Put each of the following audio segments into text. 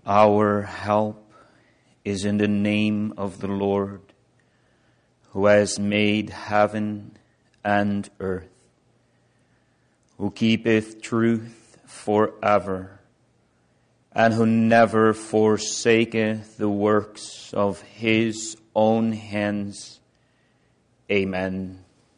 Our help is in the name of the Lord, who has made heaven and earth, who keepeth truth forever, and who never forsaketh the works of his own hands. Amen.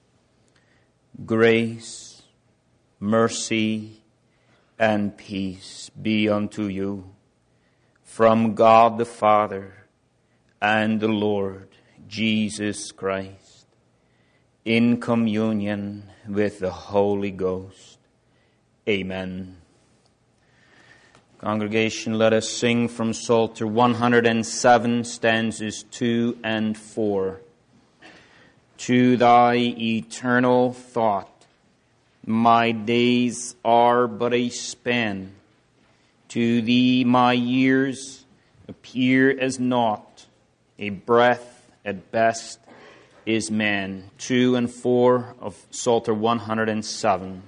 Grace, mercy, and peace be unto you from God the Father and the Lord Jesus Christ, in communion with the Holy Ghost. Amen. Congregation, let us sing from Psalter 107, stanzas 2 and 4. To thy eternal thought, my days are but a span. To thee my years appear as naught. A breath at best is man. 2 and 4 of Psalter 107.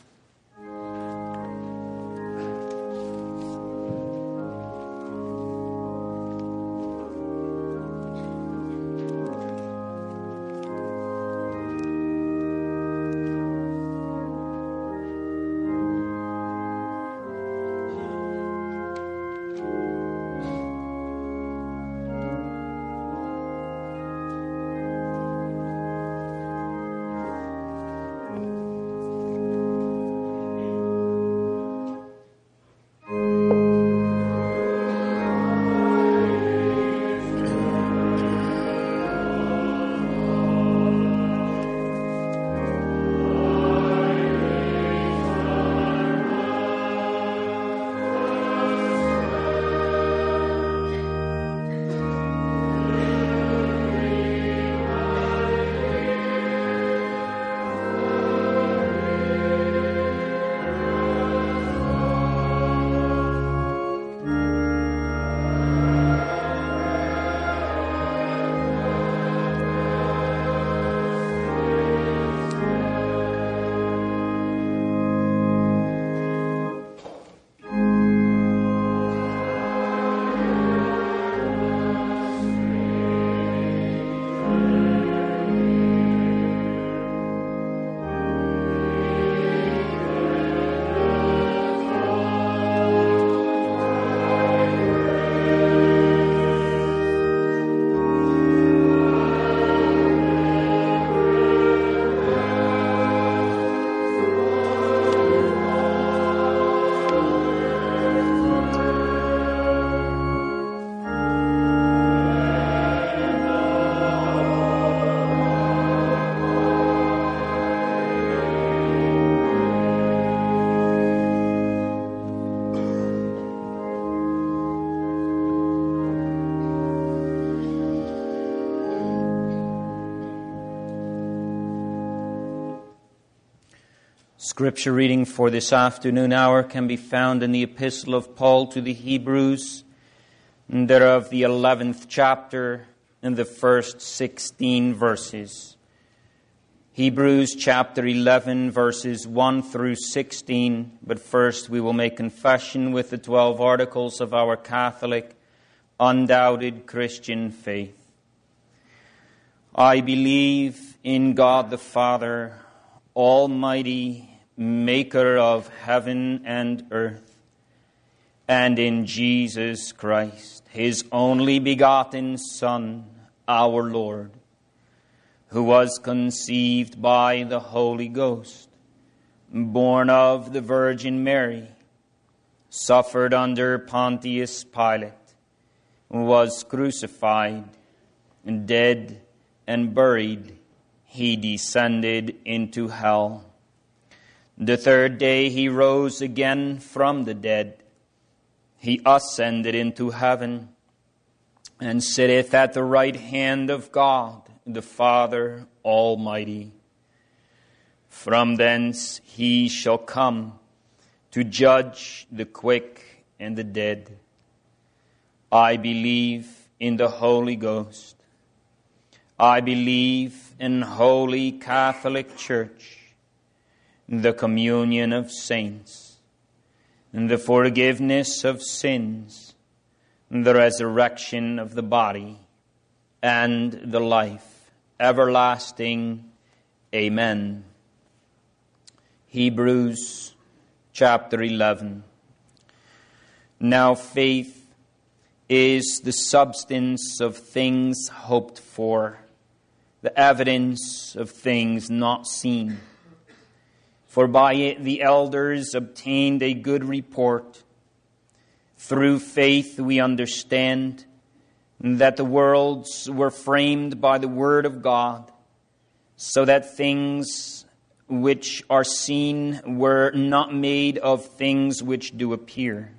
Scripture reading for this afternoon hour can be found in the Epistle of Paul to the Hebrews, and thereof the 11th chapter and the first 16 verses. Hebrews chapter 11 verses 1 through 16, but first we will make confession with the 12 articles of our Catholic, undoubted Christian faith. I believe in God the Father, Almighty, Maker of heaven and earth, and in Jesus Christ, His only begotten Son, our Lord, who was conceived by the Holy Ghost, born of the Virgin Mary, suffered under Pontius Pilate, was crucified, dead and buried. He descended into hell. The third day he rose again from the dead. He ascended into heaven and sitteth at the right hand of God, the Father Almighty. From thence he shall come to judge the quick and the dead. I believe in the Holy Ghost. I believe in Holy Catholic Church, the communion of saints, and the forgiveness of sins, the resurrection of the body, and the life everlasting. Amen. Hebrews chapter 11. Now faith is the substance of things hoped for, the evidence of things not seen. For by it the elders obtained a good report. Through faith we understand that the worlds were framed by the word of God, so that things which are seen were not made of things which do appear.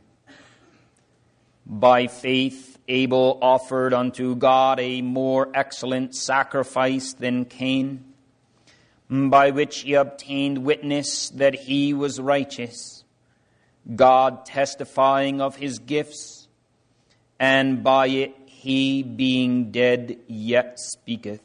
By faith Abel offered unto God a more excellent sacrifice than Cain, by which he obtained witness that he was righteous, God testifying of his gifts, and by it he, being dead, yet speaketh.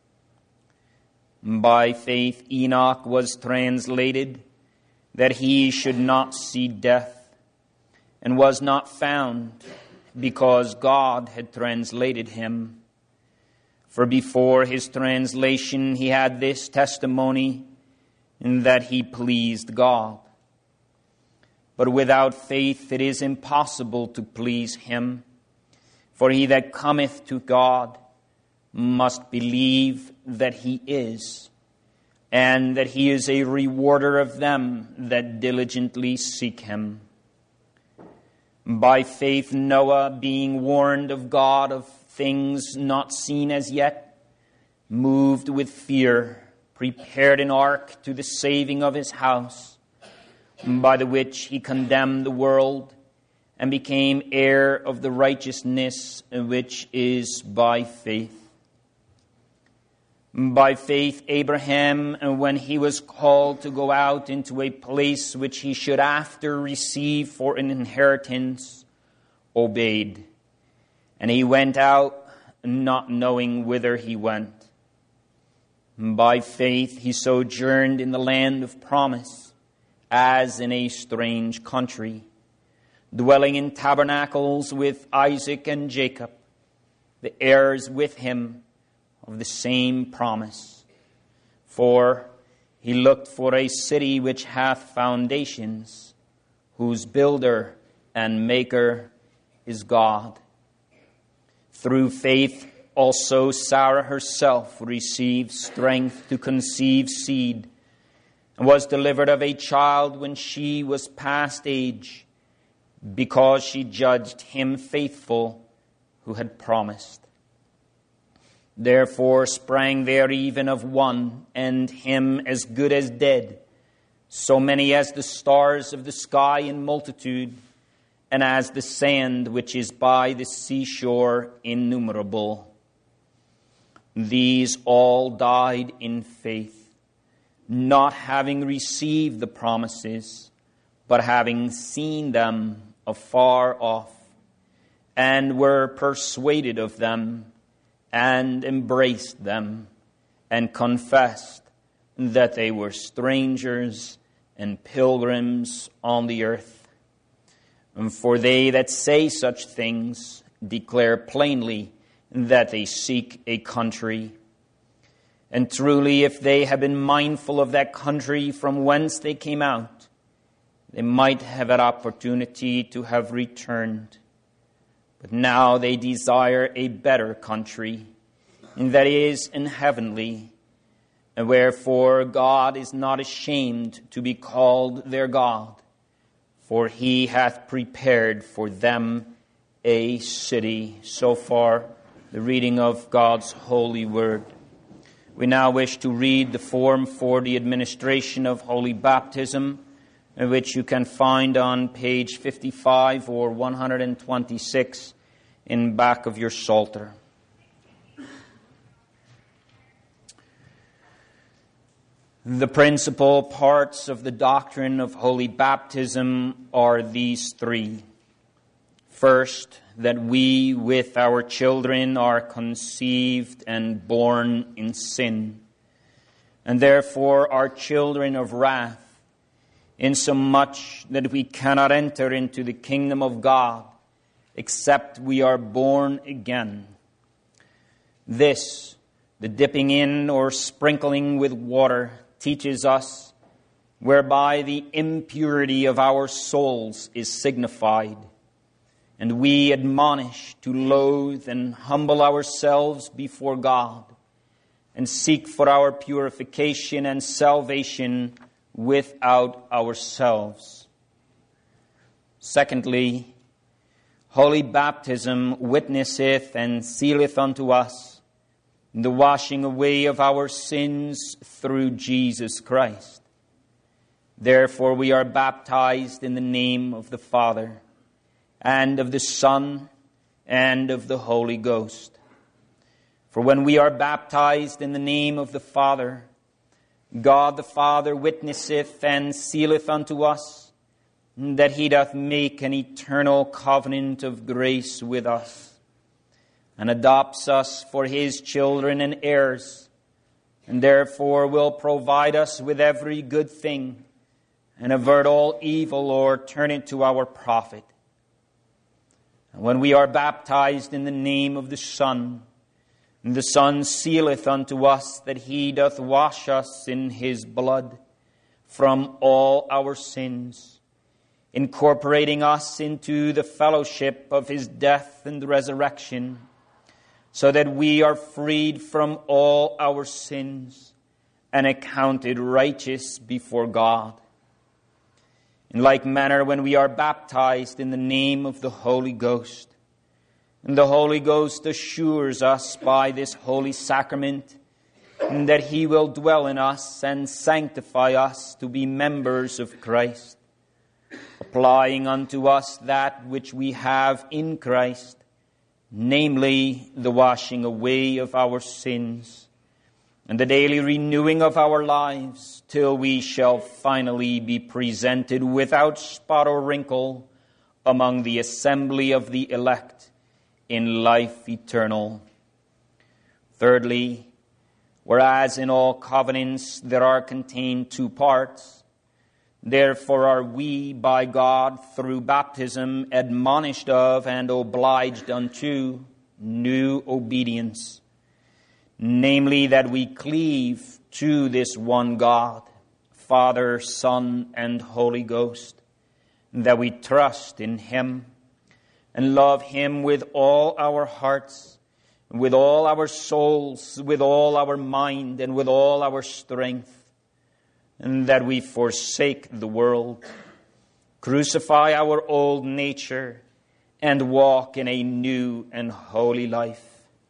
By faith Enoch was translated, that he should not see death, and was not found, because God had translated him. For before his translation he had this testimony, in that he pleased God. But without faith it is impossible to please him. For he that cometh to God must believe that he is, and that he is a rewarder of them that diligently seek him. By faith Noah, being warned of God of things not seen as yet, moved with fear, prepared an ark to the saving of his house, by the which he condemned the world, and became heir of the righteousness which is by faith. By faith Abraham, when he was called to go out into a place which he should after receive for an inheritance, obeyed. And he went out, not knowing whither he went. By faith he sojourned in the land of promise, as in a strange country, dwelling in tabernacles with Isaac and Jacob, the heirs with him of the same promise. For he looked for a city which hath foundations, whose builder and maker is God. Through faith also Sarah herself received strength to conceive seed, and was delivered of a child when she was past age, because she judged him faithful who had promised. Therefore sprang there even of one, and him as good as dead, so many as the stars of the sky in multitude, and as the sand which is by the seashore innumerable. These all died in faith, not having received the promises, but having seen them afar off, and were persuaded of them, and embraced them, and confessed that they were strangers and pilgrims on the earth. And for they that say such things declare plainly that they seek a country. And truly, if they had been mindful of that country from whence they came out, they might have had opportunity to have returned. But now they desire a better country, and that is in heavenly. And wherefore God is not ashamed to be called their God, for he hath prepared for them a city. So far, the reading of God's holy word. We now wish to read the form for the administration of holy baptism, which you can find on page 55 or 126 in back of your Psalter. The principal parts of the doctrine of holy baptism are these three. First, that we with our children are conceived and born in sin, and therefore are children of wrath, insomuch that we cannot enter into the kingdom of God, except we are born again. This, the dipping in or sprinkling with water, teaches us, whereby the impurity of our souls is signified, and we admonish to loathe and humble ourselves before God, and seek for our purification and salvation without ourselves. Secondly, holy baptism witnesseth and sealeth unto us the washing away of our sins through Jesus Christ. Therefore we are baptized in the name of the Father, and of the Son, and of the Holy Ghost. For when we are baptized in the name of the Father, God the Father witnesseth and sealeth unto us that he doth make an eternal covenant of grace with us, and adopts us for his children and heirs, and therefore will provide us with every good thing, and avert all evil or turn it to our profit. And when we are baptized in the name of the Son, the Son sealeth unto us that he doth wash us in his blood from all our sins, incorporating us into the fellowship of his death and resurrection, so that we are freed from all our sins and accounted righteous before God. In like manner, when we are baptized in the name of the Holy Ghost, and the Holy Ghost assures us by this holy sacrament that he will dwell in us and sanctify us to be members of Christ, applying unto us that which we have in Christ, namely the washing away of our sins, and the daily renewing of our lives, till we shall finally be presented without spot or wrinkle among the assembly of the elect in life eternal. Thirdly, whereas in all covenants there are contained two parts, therefore are we by God through baptism admonished of and obliged unto new obedience, namely that we cleave to this one God, Father, Son, and Holy Ghost, that we trust in him and love him with all our hearts, with all our souls, with all our mind, and with all our strength, and that we forsake the world, crucify our old nature, and walk in a new and holy life.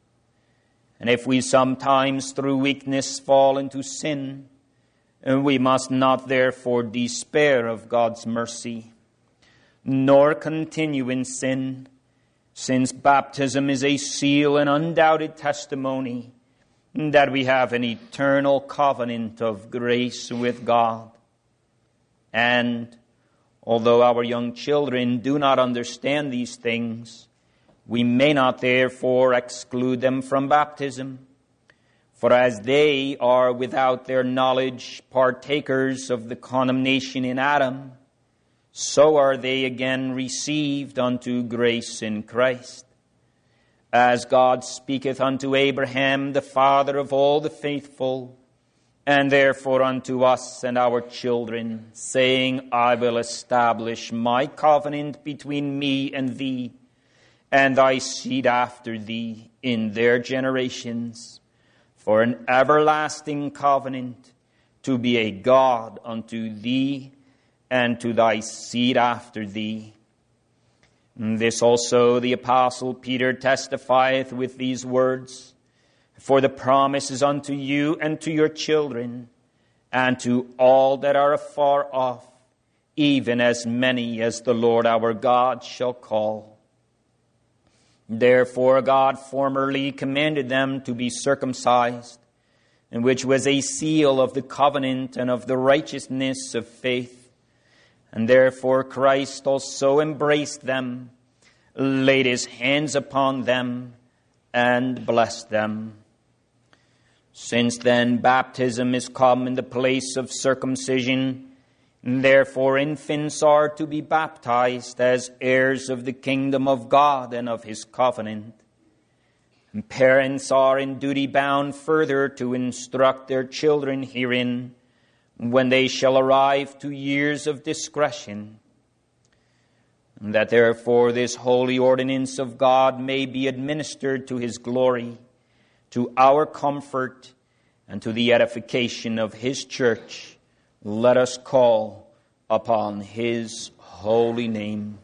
And if we sometimes through weakness fall into sin, we must not therefore despair of God's mercy, nor continue in sin, since baptism is a seal and undoubted testimony that we have an eternal covenant of grace with God. And although our young children do not understand these things, we may not therefore exclude them from baptism. For as they are without their knowledge partakers of the condemnation in Adam, so are they again received unto grace in Christ. As God speaketh unto Abraham, the father of all the faithful, and therefore unto us and our children, saying, I will establish my covenant between me and thee, and thy seed after thee in their generations, for an everlasting covenant, to be a God unto thee and to thy seed after thee. This also the Apostle Peter testifieth with these words, for the promise is unto you and to your children, and to all that are afar off, even as many as the Lord our God shall call. Therefore God formerly commanded them to be circumcised, and which was a seal of the covenant and of the righteousness of faith. And therefore Christ also embraced them, laid his hands upon them, and blessed them. Since then baptism is come in the place of circumcision, Therefore infants are to be baptized as heirs of the kingdom of God and of his covenant. And parents are in duty bound further to instruct their children herein when they shall arrive to years of discretion. And that therefore this holy ordinance of God may be administered to his glory, to our comfort, and to the edification of his church, let us call upon his holy name.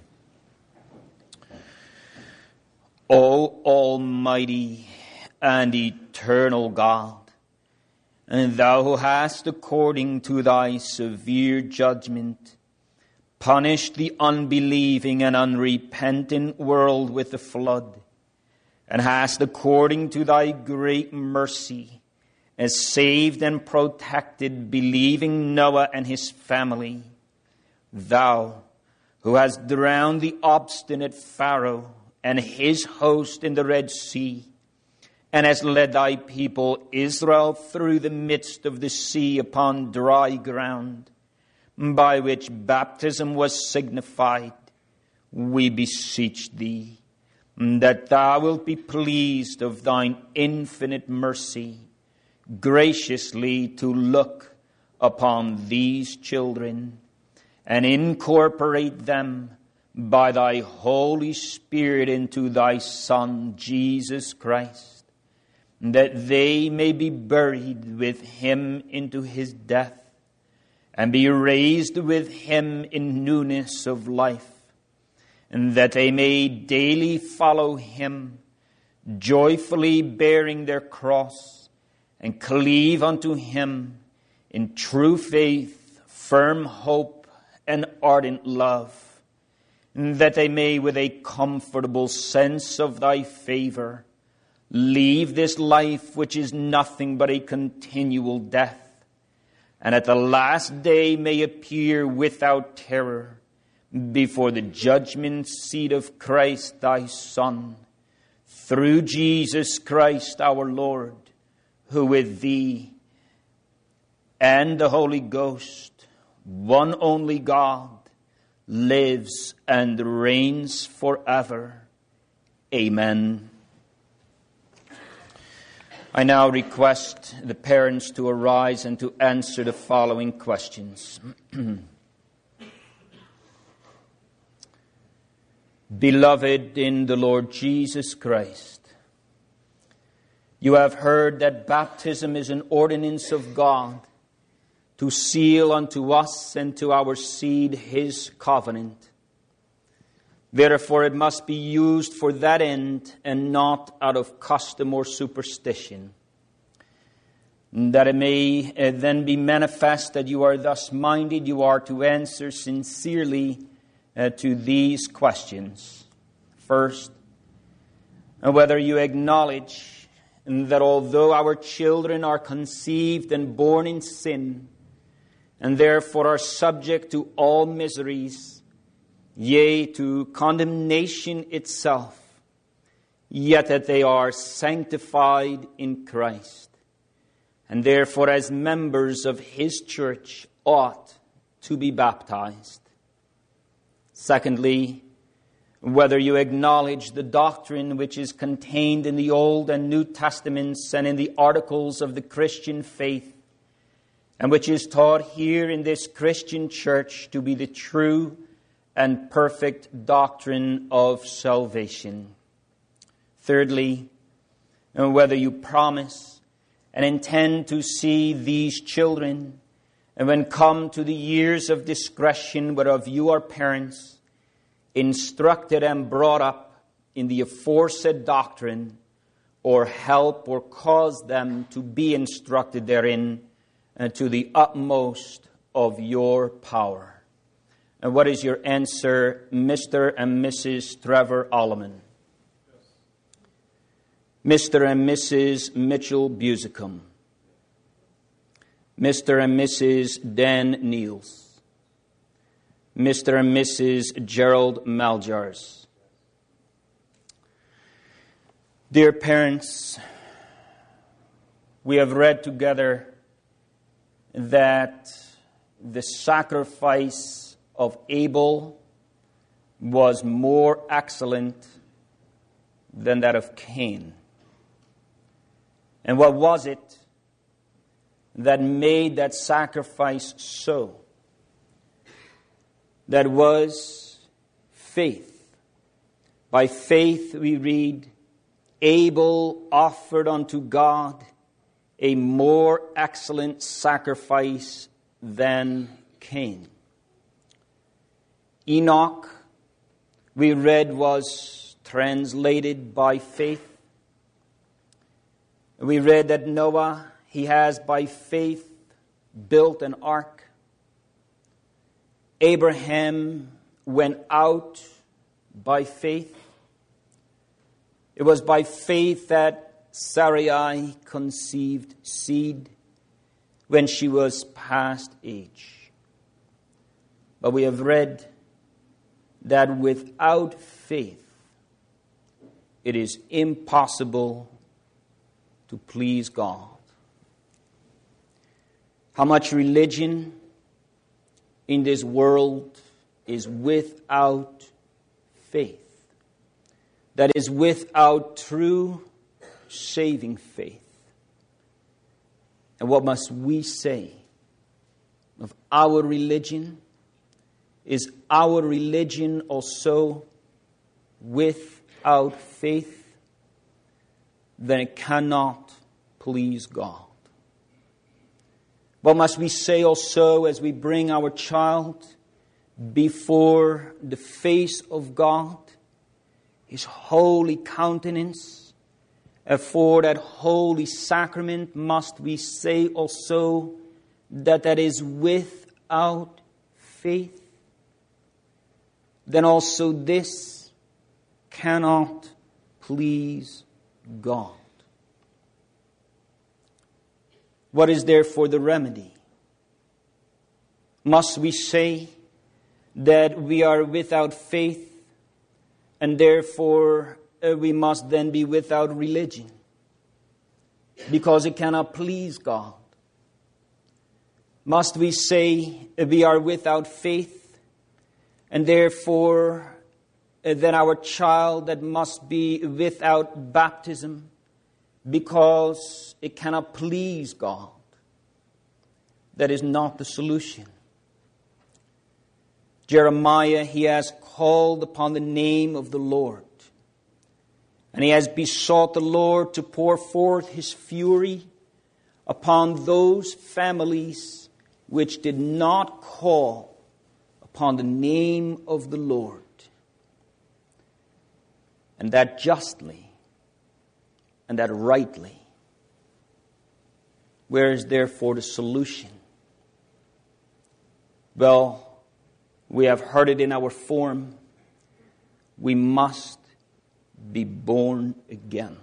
O Almighty and eternal God, and thou who hast, according to thy severe judgment, punished the unbelieving and unrepentant world with the flood, and hast, according to thy great mercy, as saved and protected believing Noah and his family, thou who hast drowned the obstinate Pharaoh and his host in the Red Sea, and hast led thy people Israel through the midst of the sea upon dry ground, by which baptism was signified, we beseech thee that thou wilt be pleased of thine infinite mercy graciously to look upon these children and incorporate them by thy Holy Spirit into thy Son, Jesus Christ, that they may be buried with him into his death and be raised with him in newness of life, and that they may daily follow him, joyfully bearing their cross, and cleave unto him in true faith, firm hope, and ardent love, and that they may with a comfortable sense of thy favor leave this life which is nothing but a continual death, and at the last day may appear without terror before the judgment seat of Christ thy Son, through Jesus Christ our Lord, who with thee and the Holy Ghost, one only God, lives and reigns forever. Amen. I now request the parents to arise and to answer the following questions. Beloved in the Lord Jesus Christ, you have heard that baptism is an ordinance of God to seal unto us and to our seed his covenant. Therefore it must be used for that end and not out of custom or superstition, that it may then be manifest that you are thus minded. You are to answer sincerely to these questions. First, whether you acknowledge that although our children are conceived and born in sin, and therefore are subject to all miseries, yea, to condemnation itself, yet that they are sanctified in Christ, and therefore as members of his church ought to be baptized. Secondly, whether you acknowledge the doctrine which is contained in the Old and New Testaments and in the articles of the Christian faith, and which is taught here in this Christian church to be the true and perfect doctrine of salvation. Thirdly, whether you promise and intend to see these children, and when come to the years of discretion whereof you are parents, instructed and brought up in the aforesaid doctrine, or help or cause them to be instructed therein, and to the utmost of your power. And what is your answer, Mr. and Mrs. Trevor Alleman? Yes. Mr. and Mrs. Mitchell Busicum. Mr. and Mrs. Dan Niels. Mr. and Mrs. Gerald Maljars. Dear parents, we have read together that the sacrifice of Abel was more excellent than that of Cain. And what was it that made that sacrifice so? That was faith. By faith we read, Abel offered unto God a more excellent sacrifice than Cain. Enoch, we read, was translated by faith. We read that Noah, he has by faith built an ark. Abraham went out by faith. It was by faith that Sarai conceived seed when she was past age. But we have read that without faith, it is impossible to please God. How much religion in this world is without faith? That is without true saving faith. And what must we say of our religion? Is our religion also without faith? Then it cannot please God. What must we say also as we bring our child before the face of God, His holy countenance? For that holy sacrament must we say also that is without faith? Then also this cannot please God. What is therefore the remedy? Must we say that we are without faith and therefore we must then be without religion because it cannot please God? Must we say we are without faith and therefore then our child that must be without baptism because it cannot please God? That is not the solution. Jeremiah, he has called upon the name of the Lord. And he has besought the Lord to pour forth His fury upon those families which did not call upon the name of the Lord. And that justly and that rightly. Where is therefore the solution? Well, we have heard it in our form. We must be born again.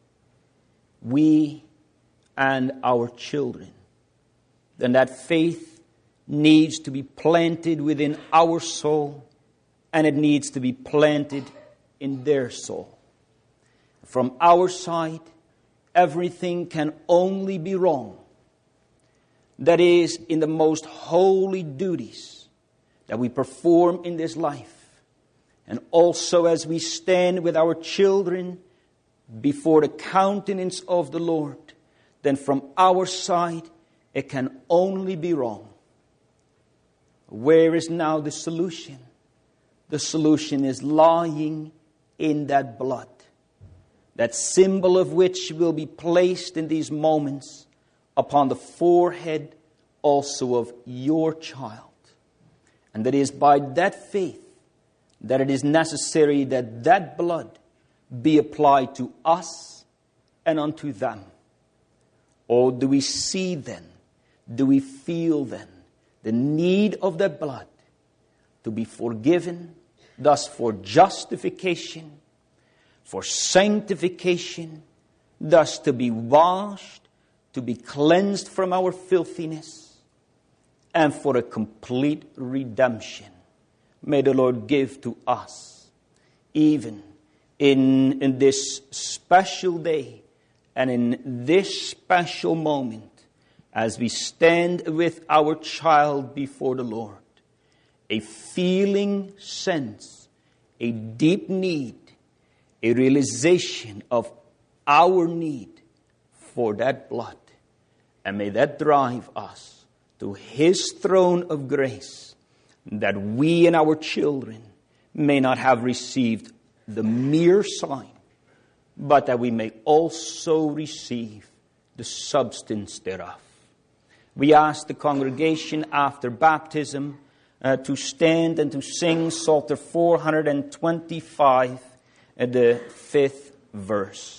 We and our children. Then that faith needs to be planted within our soul, and it needs to be planted in their soul. From our side, everything can only be wrong. That is, in the most holy duties that we perform in this life. And also as we stand with our children before the countenance of the Lord, then from our side, it can only be wrong. Where is now the solution? The solution is lying in that blood. That symbol of which will be placed in these moments upon the forehead also of your child. And that is by that faith that it is necessary that that blood be applied to us and unto them. Or do we see then, do we feel then the need of that blood to be forgiven, thus for justification, for sanctification, thus to be washed, to be cleansed from our filthiness, and for a complete redemption? May the Lord give to us, even in this special day and in this special moment, as we stand with our child before the Lord, a feeling sense, a deep need, a realization of our need for that blood. And may that drive us to His throne of grace, that we and our children may not have received the mere sign, but that we may also receive the substance thereof. We ask the congregation after baptism to stand and to sing Psalter 425, the 5th verse.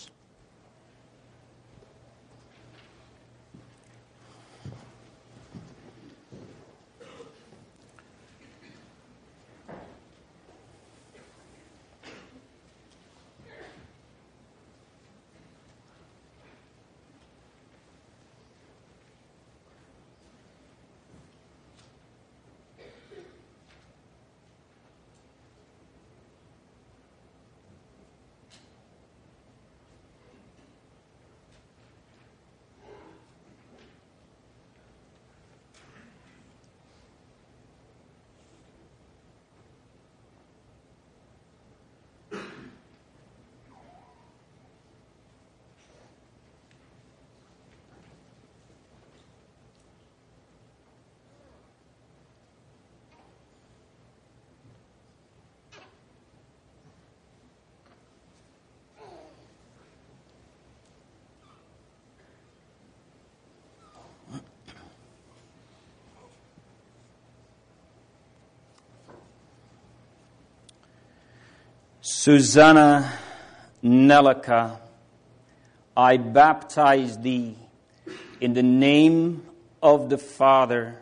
Susanna Nelaka, I baptize thee in the name of the Father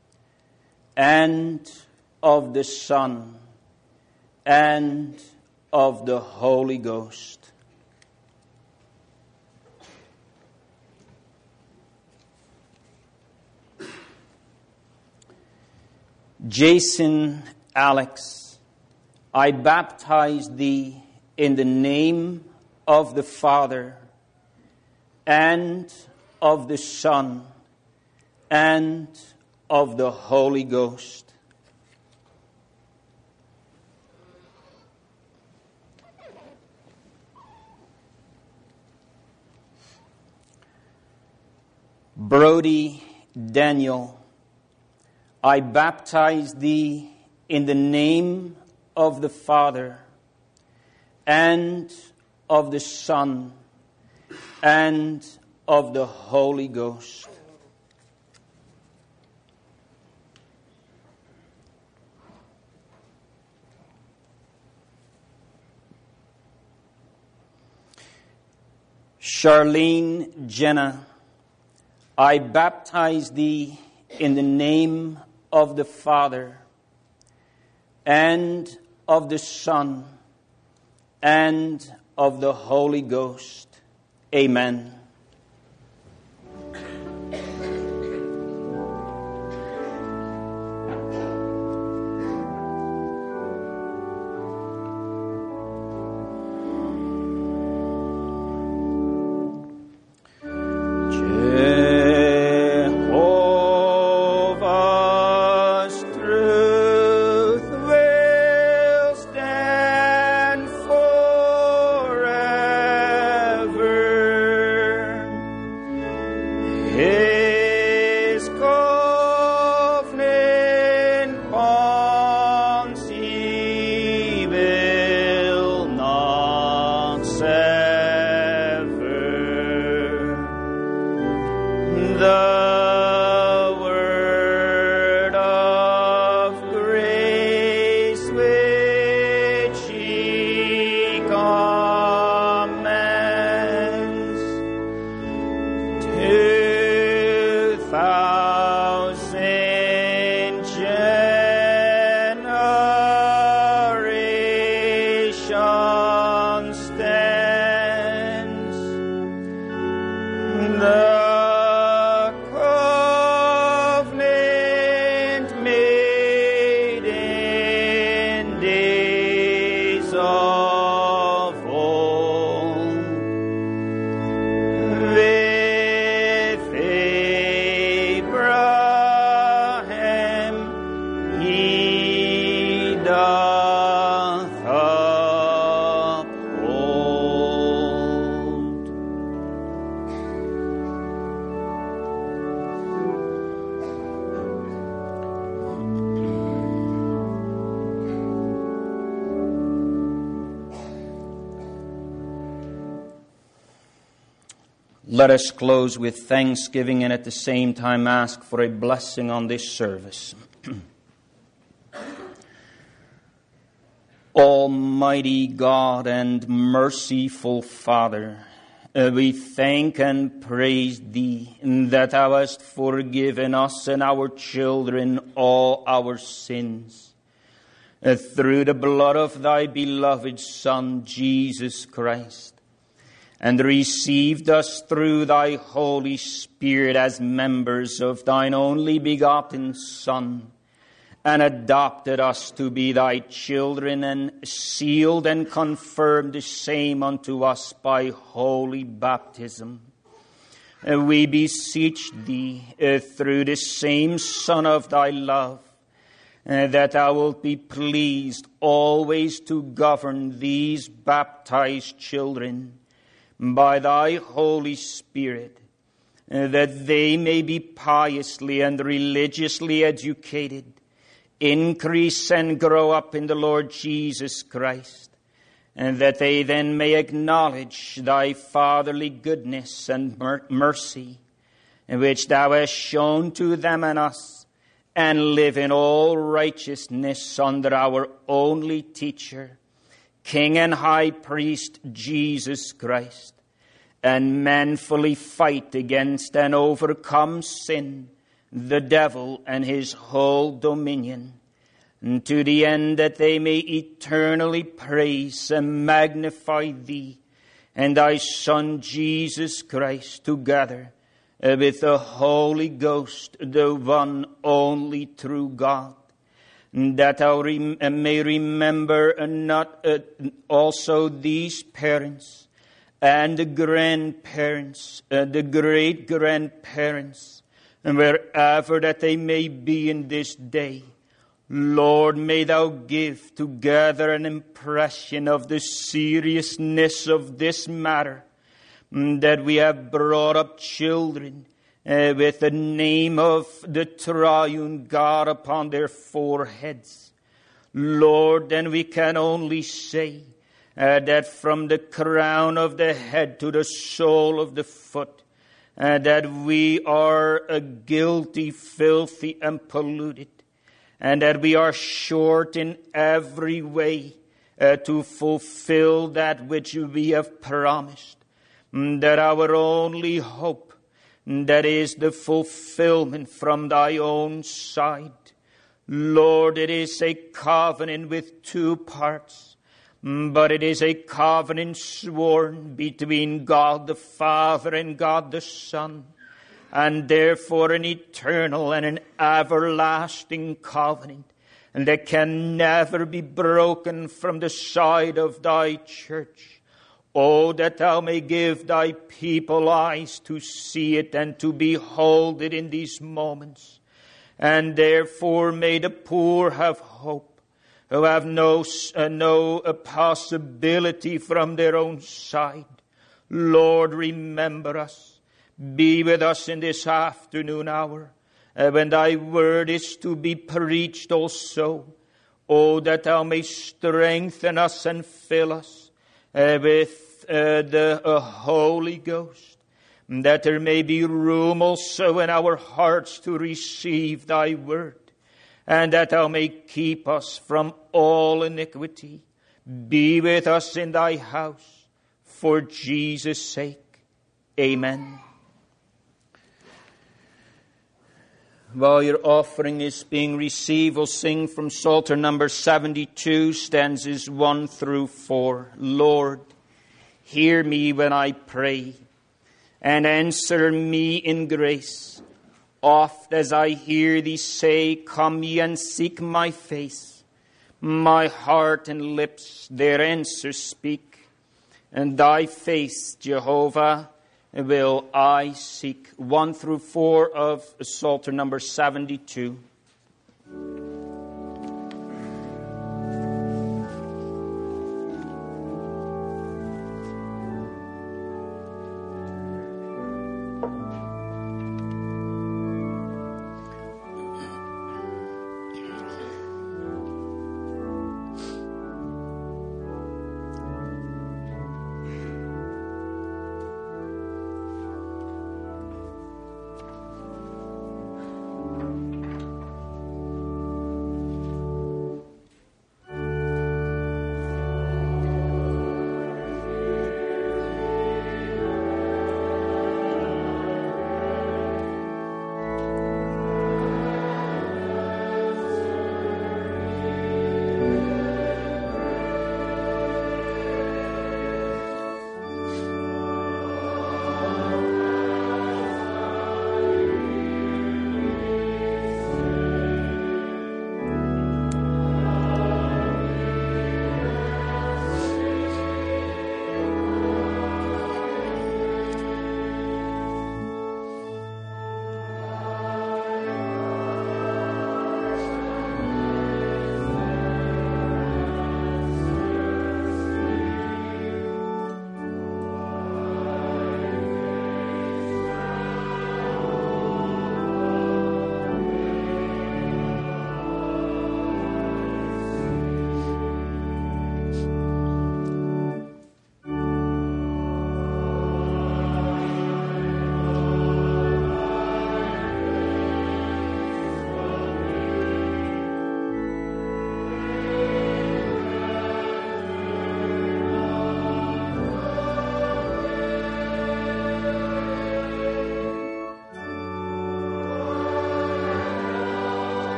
and of the Son and of the Holy Ghost. Jason Alex, I baptize thee in the name of the Father and of the Son and of the Holy Ghost. Brody Daniel, I baptize thee in the name of the Father and of the Son and of the Holy Ghost. Charlene Jenna, I baptize thee in the name of the Father and of the Son and of the Holy Ghost. Amen. Let us close with thanksgiving and at the same time ask for a blessing on this service. Almighty God and merciful Father, we thank and praise Thee that Thou hast forgiven us and our children all our sins through the blood of Thy beloved Son, Jesus Christ, and received us through Thy Holy Spirit as members of Thine only begotten Son, and adopted us to be Thy children, and sealed and confirmed the same unto us by holy baptism. We beseech Thee through the same Son of Thy love, that Thou wilt be pleased always to govern these baptized children by Thy Holy Spirit, that they may be piously and religiously educated, increase and grow up in the Lord Jesus Christ, and that they then may acknowledge Thy fatherly goodness and mercy, which Thou hast shown to them and us, and live in all righteousness under our only teacher, King and High Priest, Jesus Christ, and manfully fight against and overcome sin, the devil and his whole dominion, and to the end that they may eternally praise and magnify Thee and Thy Son Jesus Christ together with the Holy Ghost, the one only true God, that Thou may remember not also these parents and the grandparents, the great-grandparents, and wherever that they may be in this day. Lord, may Thou give together an impression of the seriousness of this matter, that we have brought up children with the name of the triune God upon their foreheads. Lord, then we can only say that from the crown of the head to the sole of the foot, that we are guilty, filthy, and polluted, and that we are short in every way to fulfill that which we have promised, that our only hope, that is the fulfillment from Thy own side. Lord, it is a covenant with two parts, but it is a covenant sworn between God the Father and God the Son, and therefore an eternal and an everlasting covenant, and that can never be broken from the side of Thy church. Oh, that Thou may give Thy people eyes to see it and to behold it in these moments, and therefore may the poor have hope, who have no possibility from their own side. Lord, remember us. Be with us in this afternoon hour, when Thy word is to be preached also. Oh, that Thou may strengthen us and fill us with the Holy Ghost, that there may be room also in our hearts to receive Thy word, and that Thou may keep us from all iniquity. Be with us in Thy house, for Jesus' sake. Amen. While your offering is being received, we'll sing from Psalter number 72, stanzas 1 through 4. Lord, hear me when I pray, and answer me in grace. Oft as I hear Thee say, come ye and seek my face, my heart and lips their answer speak, and Thy face, Jehovah, will I seek. 1 through 4 of Psalter number 72.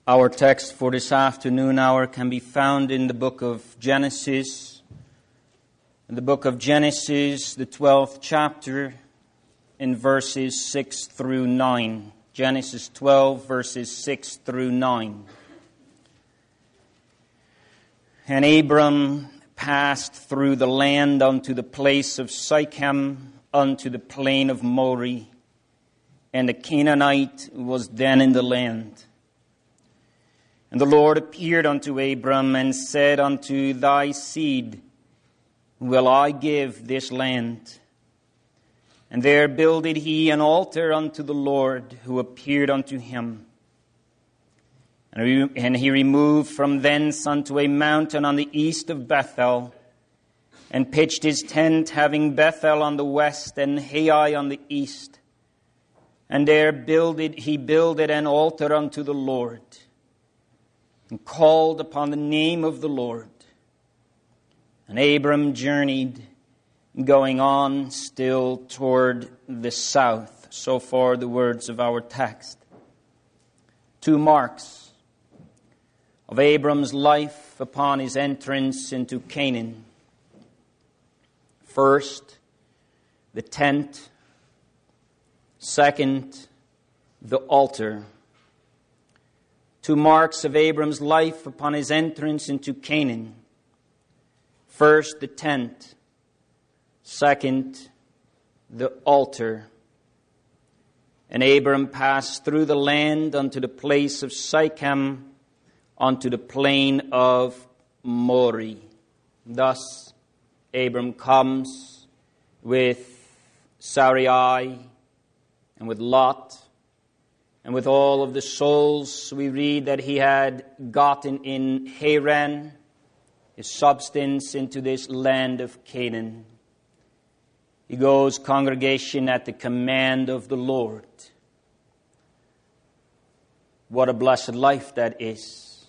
Our text for this afternoon hour can be found in the book of Genesis. In the book of Genesis, the 12th chapter, in verses 6 through 9. Genesis 12, verses 6 through 9. And Abram passed through the land unto the place of Sichem, unto the plain of Moreh, and the Canaanite was then in the land. And the Lord appeared unto Abram and said, Unto thy seed will I give this land. And there builded he an altar unto the Lord, who appeared unto him. And he removed from thence unto a mountain on the east of Bethel, and pitched his tent, having Bethel on the west and Hai on the east. And there he builded an altar unto the Lord, and called upon the name of the Lord. And Abram journeyed, going on still toward the south. So far the words of our text. Two marks of Abram's life upon his entrance into Canaan. First, the tent. Second, the altar. Two marks of Abram's life upon his entrance into Canaan. First, the tent. Second, the altar. And Abram passed through the land unto the place of Sichem, unto the plain of Moreh. Thus, Abram comes with Sarai and with Lot, and with all of the souls we read that he had gotten in Haran, his substance into this land of Canaan. He goes, congregation, at the command of the Lord. What a blessed life that is.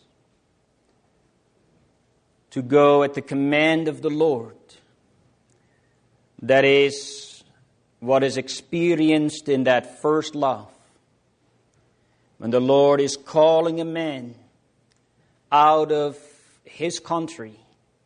To go at the command of the Lord. That is what is experienced in that first love. When the Lord is calling a man out of his country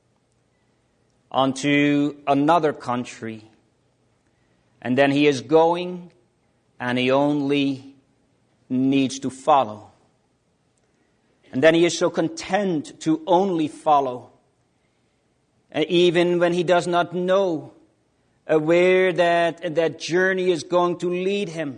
onto another country, and then he is going and he only needs to follow. And then he is so content to only follow, even when he does not know where that journey is going to lead him.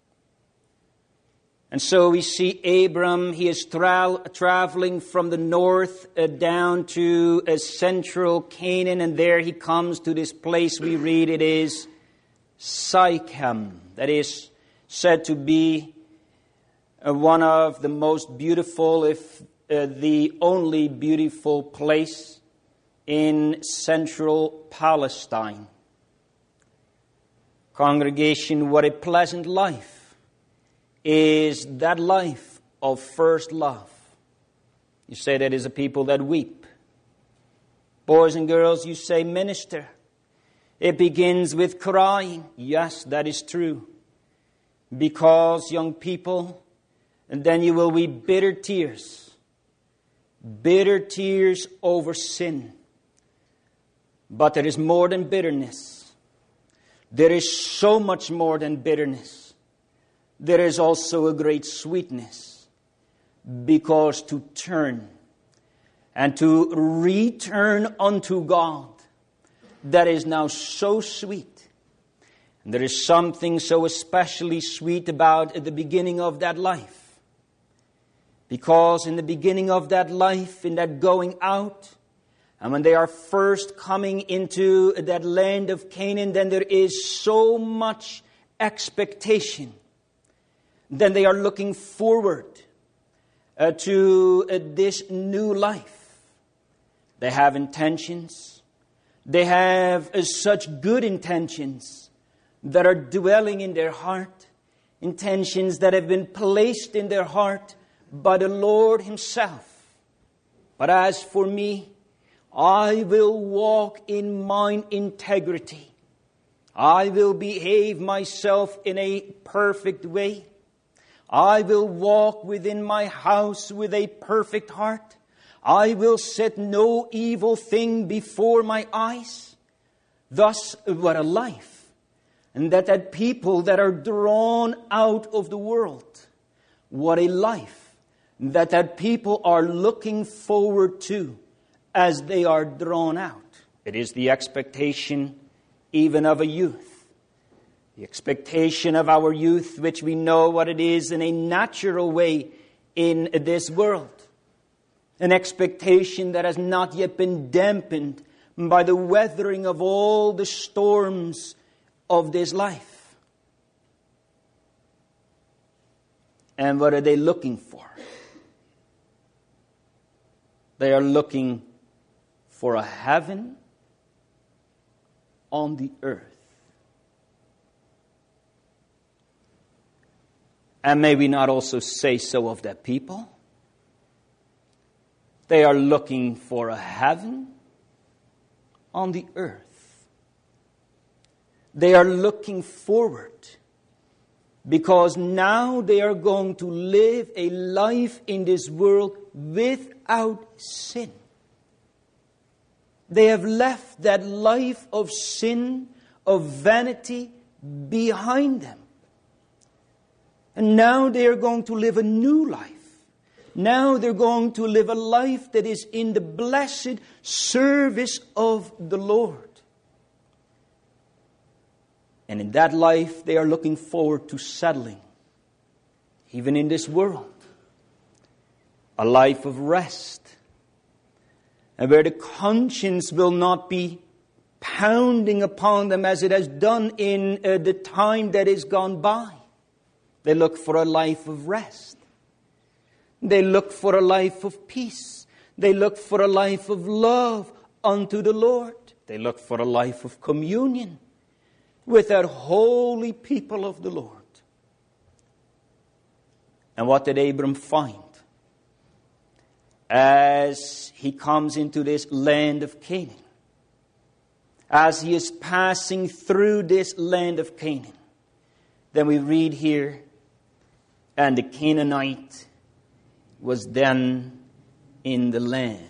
And so we see Abram, he is traveling from the north down to central Canaan, and there he comes to this place we read it is Sichem. That is said to be one of the most beautiful, if the only beautiful place in central Palestine. Congregation, what a pleasant life is that life of first love. You say that is a people that weep. Boys and girls, you say, minister, it begins with crying. Yes, that is true. Because, young people, and then you will weep bitter tears over sin. But there is more than bitterness. There is so much more than bitterness. There is also a great sweetness, because to turn and to return unto God, that is now so sweet. And there is something so especially sweet about the beginning of that life. Because in the beginning of that life, in that going out, and when they are first coming into that land of Canaan, then there is so much expectation. Then they are looking forward to this new life. They have intentions. They have such good intentions that are dwelling in their heart. Intentions that have been placed in their heart by the Lord Himself. But as for me, I will walk in mine integrity. I will behave myself in a perfect way. I will walk within my house with a perfect heart. I will set no evil thing before my eyes. Thus, what a life. And that people that are drawn out of the world. What a life. That people are looking forward to as they are drawn out. It is the expectation even of a youth. The expectation of our youth, which we know what it is in a natural way in this world. An expectation that has not yet been dampened by the weathering of all the storms of this life. And what are they looking for? They are looking for a heaven on the earth. And may we not also say so of that people? They are looking for a heaven on the earth. They are looking forward because now they are going to live a life in this world without sin. They have left that life of sin, of vanity behind them. And now they are going to live a new life. Now they're going to live a life that is in the blessed service of the Lord. And in that life they are looking forward to settling, even in this world, a life of rest. And where the conscience will not be pounding upon them as it has done in the time that is gone by. They look for a life of rest. They look for a life of peace. They look for a life of love unto the Lord. They look for a life of communion with that holy people of the Lord. And what did Abram find? As he comes into this land of Canaan, as he is passing through this land of Canaan, then we read here, and the Canaanite was then in the land.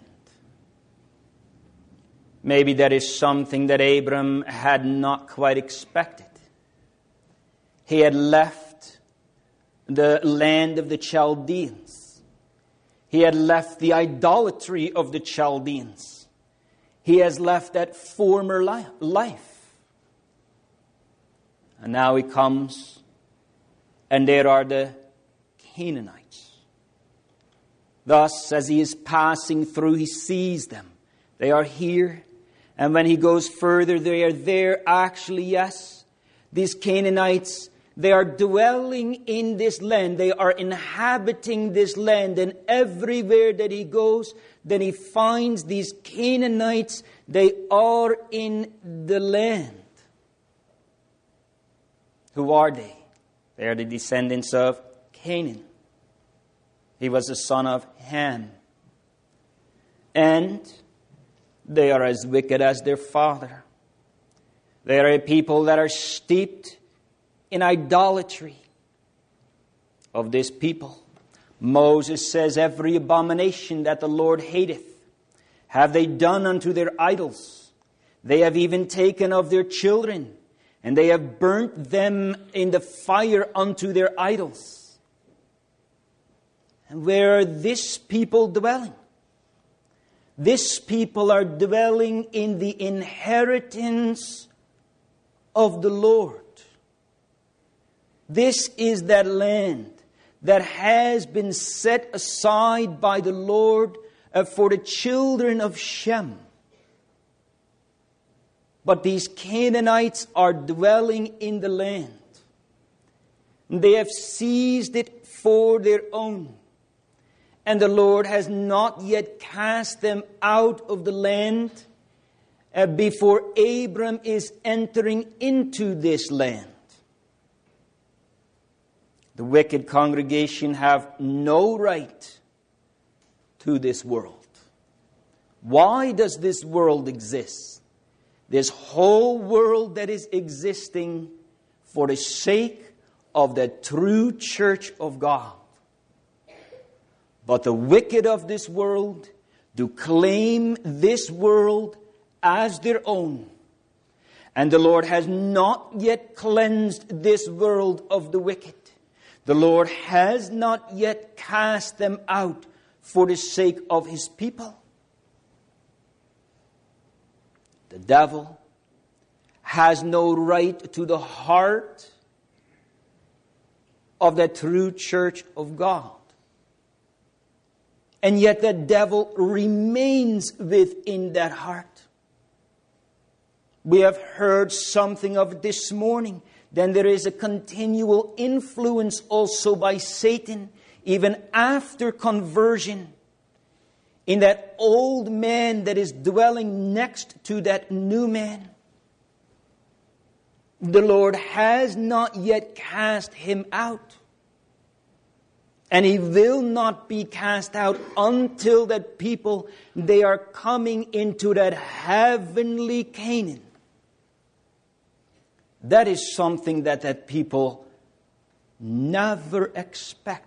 Maybe that is something that Abram had not quite expected. He had left the land of the Chaldeans. He had left the idolatry of the Chaldeans. He has left that former life. And now he comes, and there are the Canaanites. Thus, as he is passing through, he sees them. They are here. And when he goes further, they are there. Actually, yes, these Canaanites, they are dwelling in this land. They are inhabiting this land. And everywhere that he goes, then he finds these Canaanites. They are in the land. Who are they? They are the descendants of Canaan. He was the son of Ham. And they are as wicked as their father. They are a people that are steeped in idolatry of this people. Moses says, every abomination that the Lord hateth have they done unto their idols. They have even taken of their children, and they have burnt them in the fire unto their idols. And where are this people dwelling? This people are dwelling in the inheritance of the Lord. This is that land that has been set aside by the Lord for the children of Shem. But these Canaanites are dwelling in the land. They have seized it for their own. And the Lord has not yet cast them out of the land before Abram is entering into this land. The wicked congregation have no right to this world. Why does this world exist? This whole world that is existing for the sake of the true church of God. But the wicked of this world do claim this world as their own. And the Lord has not yet cleansed this world of the wicked. The Lord has not yet cast them out for the sake of His people. The devil has no right to the heart of the true church of God. And yet the devil remains within that heart. We have heard something of it this morning. Then there is a continual influence also by Satan, even after conversion, in that old man that is dwelling next to that new man. The Lord has not yet cast him out. And he will not be cast out until that people, they are coming into that heavenly Canaan. That is something that people never expected.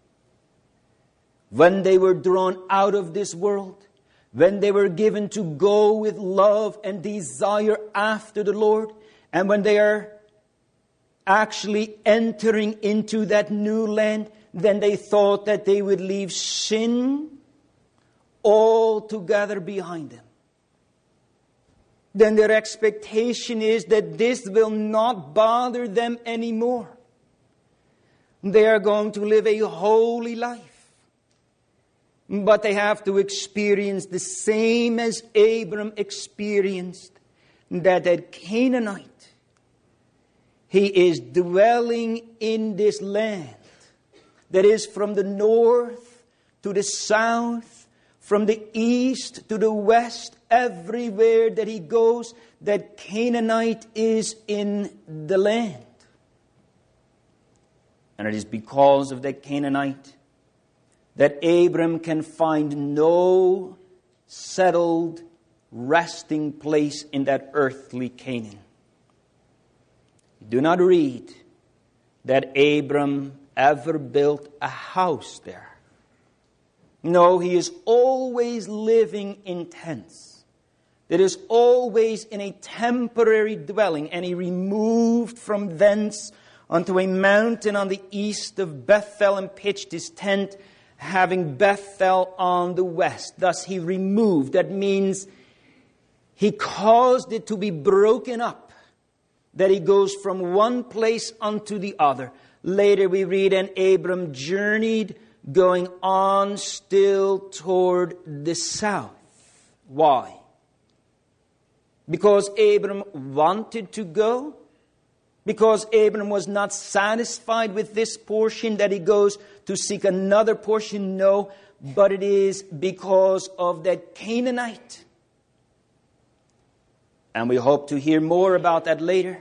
When they were drawn out of this world, when they were given to go with love and desire after the Lord, and when they are actually entering into that new land, then they thought that they would leave sin altogether behind them. Then their expectation is that this will not bother them anymore. They are going to live a holy life. But they have to experience the same as Abram experienced, that Canaanite. He is dwelling in this land that is from the north to the south, from the east to the west, everywhere that he goes, that Canaanite is in the land. And it is because of that Canaanite that Abram can find no settled resting place in that earthly Canaan. You do not read that Abram ever built a house there. No, he is always living in tents. It is always in a temporary dwelling, and he removed from thence unto a mountain on the east of Bethel and pitched his tent, having Bethel on the west. Thus he removed. That means he caused it to be broken up, that he goes from one place unto the other. Later we read, and Abram journeyed, going on still toward the south. Why? Because Abram wanted to go? Because Abram was not satisfied with this portion, that he goes to seek another portion? No, but it is because of that Canaanite. And we hope to hear more about that later.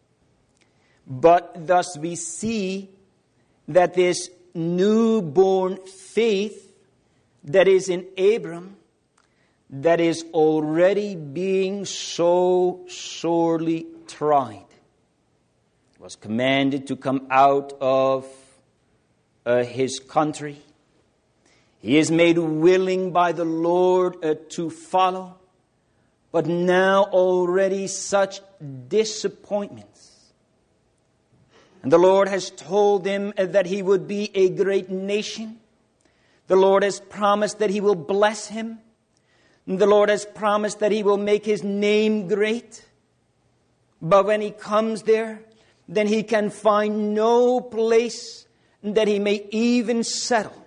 But thus we see that this newborn faith that is in Abram, that is already being so sorely tried, was commanded to come out of his country. He is made willing by the Lord to follow, but now already such disappointments. And the Lord has told him that he would be a great nation. The Lord has promised that he will bless him. And the Lord has promised that he will make his name great. But when he comes there, then he can find no place that he may even settle.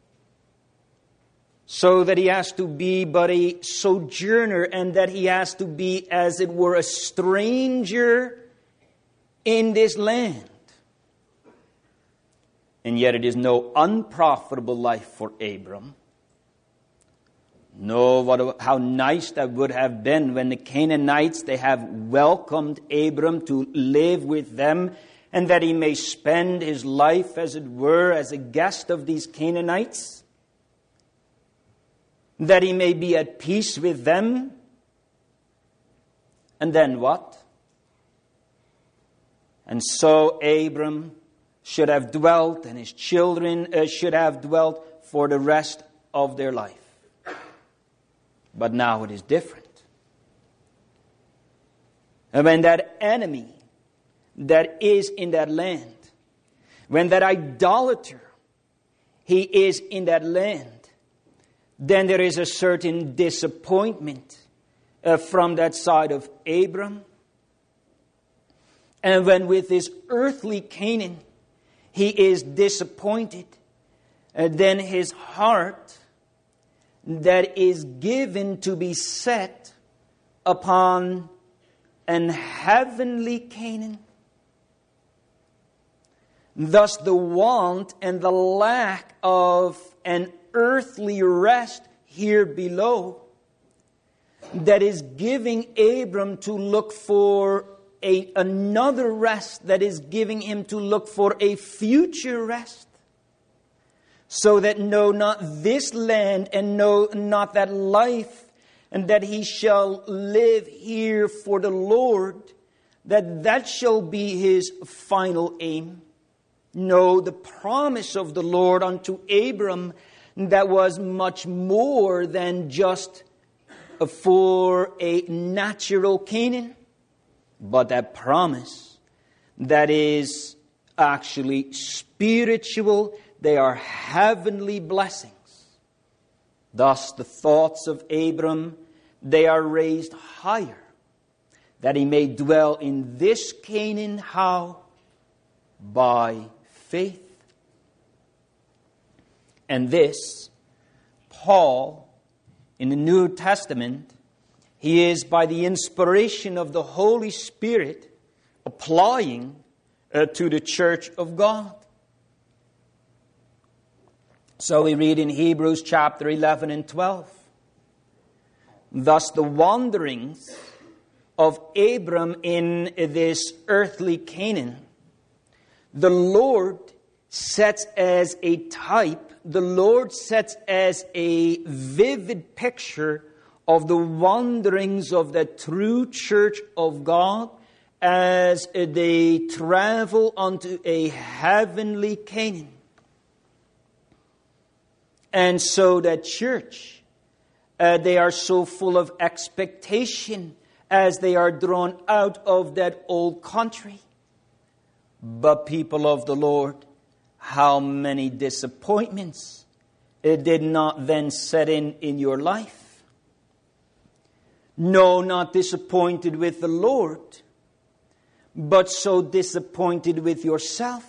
So that he has to be but a sojourner, and that he has to be, as it were, a stranger in this land. And yet it is no unprofitable life for Abram. No, how nice that would have been when the Canaanites, they have welcomed Abram to live with them, and that he may spend his life, as it were, as a guest of these Canaanites. That he may be at peace with them. And then what? And so Abram should have dwelt and his children should have dwelt for the rest of their life. But now it is different. And when that enemy that is in that land, when that idolater, he is in that land, then there is a certain disappointment from that side of Abram. And when with this earthly Canaan, he is disappointed, then his heart that is given to be set upon an heavenly Canaan. Thus the want and the lack of an earthly rest here below that is giving Abram to look for another rest, that is giving him to look for a future rest. So that no, not this land, and no, not that life, and that he shall live here for the Lord, that shall be his final aim. No, the promise of the Lord unto Abram, that was much more than just for a natural Canaan, but that promise that is actually spiritual. They are heavenly blessings. Thus the thoughts of Abram, they are raised higher, that he may dwell in this Canaan. How? By faith. And this, Paul, in the New Testament, he is by the inspiration of the Holy Spirit applying to the church of God. So we read in Hebrews chapter 11 and 12. Thus the wanderings of Abram in this earthly Canaan, the Lord sets as a type, the Lord sets as a vivid picture of the wanderings of the true church of God as they travel unto a heavenly Canaan. And so that church, they are so full of expectation as they are drawn out of that old country. But people of the Lord, how many disappointments it did not then set in your life. No, not disappointed with the Lord, but so disappointed with yourself.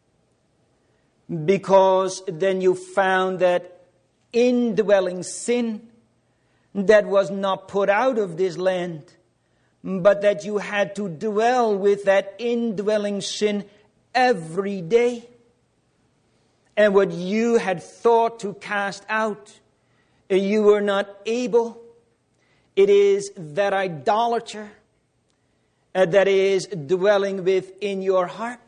Because then you found that indwelling sin that was not put out of this land, but that you had to dwell with that indwelling sin every day. And what you had thought to cast out, you were not able. It is that idolater that is dwelling within your heart.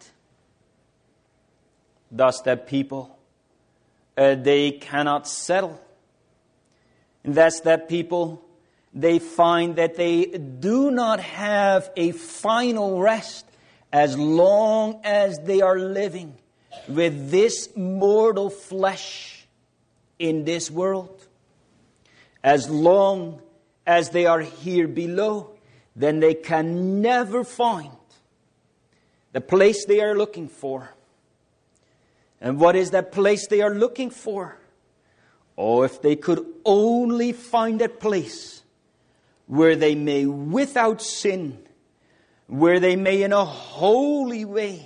Thus that people, they cannot settle. And that's that people, they find that they do not have a final rest as long as they are living with this mortal flesh in this world. As long as they are here below, then they can never find the place they are looking for. And what is that place they are looking for? Oh, if they could only find that place where they may, without sin, where they may in a holy way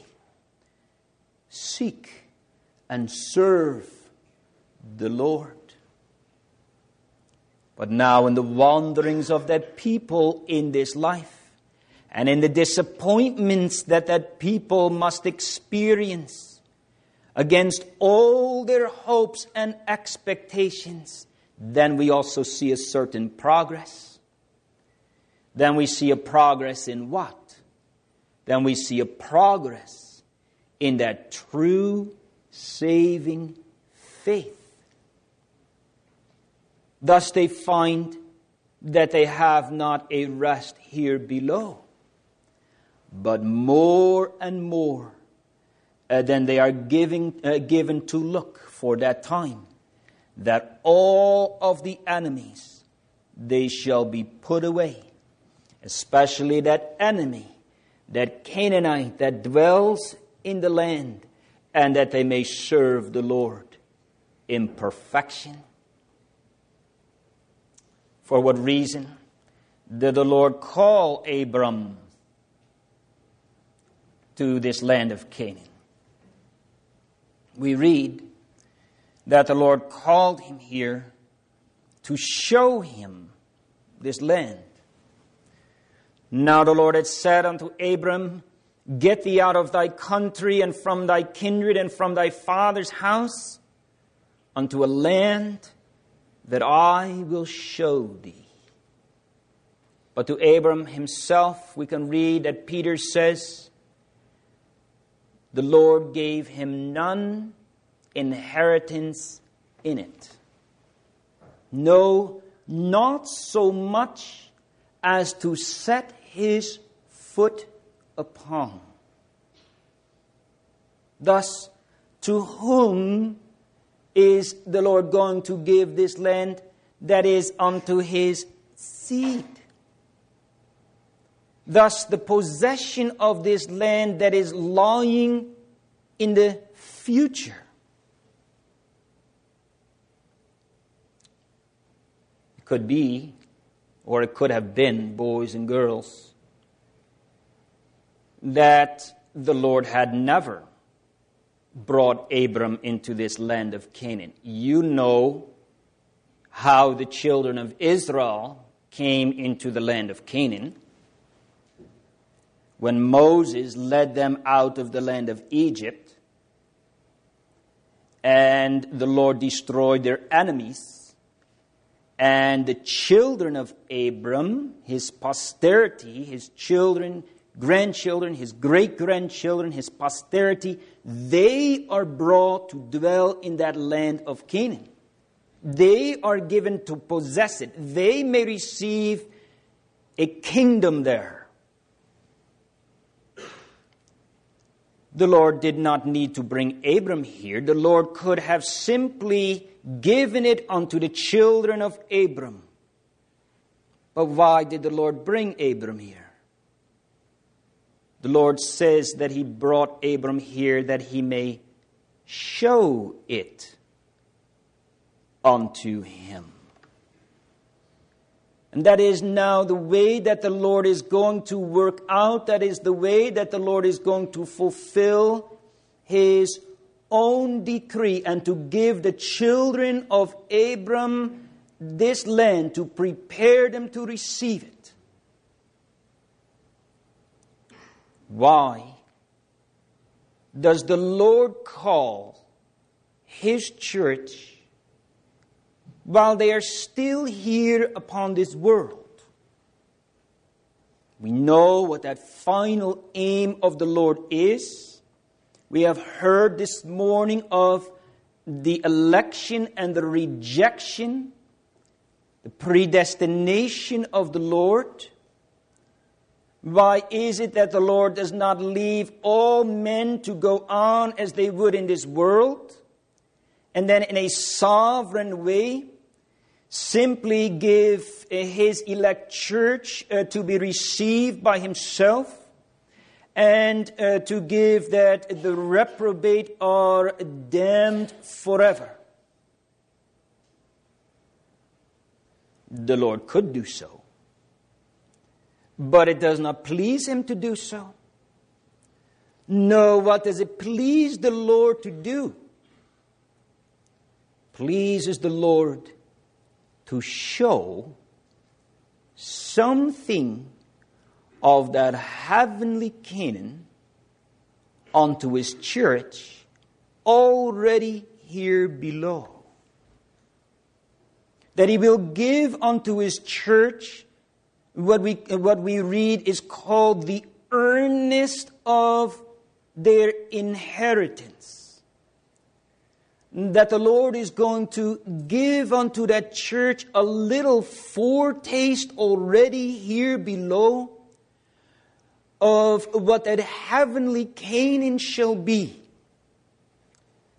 seek and serve the Lord. But now in the wanderings of that people in this life, and in the disappointments that people must experience, against all their hopes and expectations, then we also see a certain progress. Then we see a progress in what? Then we see a progress in that true saving faith. Thus they find that they have not a rest here below, but more and more then they are given to look for that time, that all of the enemies, they shall be put away, especially that enemy, that Canaanite that dwells in the land, and that they may serve the Lord in perfection. For what reason did the Lord call Abram to this land of Canaan? We read that the Lord called him here to show him this land. Now the Lord had said unto Abram, Get thee out of thy country and from thy kindred and from thy father's house unto a land that I will show thee. But to Abram himself, we can read that Peter says, the Lord gave him none inheritance in it. No, not so much as to set his foot upon. Thus, to whom is the Lord going to give this land? That is, unto his seed. Thus, the possession of this land that is lying in the future. It could be, or it could have been, boys and girls, that the Lord had never brought Abram into this land of Canaan. You know how the children of Israel came into the land of Canaan. When Moses led them out of the land of Egypt, and the Lord destroyed their enemies, and the children of Abram, his posterity, his children, grandchildren, his great-grandchildren, his posterity, they are brought to dwell in that land of Canaan. They are given to possess it. They may receive a kingdom there. The Lord did not need to bring Abram here. The Lord could have simply given it unto the children of Abram. But why did the Lord bring Abram here? The Lord says that he brought Abram here that he may show it unto him. And that is now the way that the Lord is going to work out. That is the way that the Lord is going to fulfill his own decree and to give the children of Abram this land, to prepare them to receive it. Why does the Lord call his church while they are still here upon this world? We know what that final aim of the Lord is. We have heard this morning of the election and the rejection, the predestination of the Lord. Why is it that the Lord does not leave all men to go on as they would in this world, and then in a sovereign way simply give his elect church to be received by himself, and to give that the reprobate are damned forever? The Lord could do so, but it does not please him to do so. No, what does it please the Lord to do? Pleases the Lord to show something of that heavenly Canaan unto his church already here below. That he will give unto his church what we read is called the earnest of their inheritance. That the Lord is going to give unto that church a little foretaste already here below of what that heavenly Canaan shall be.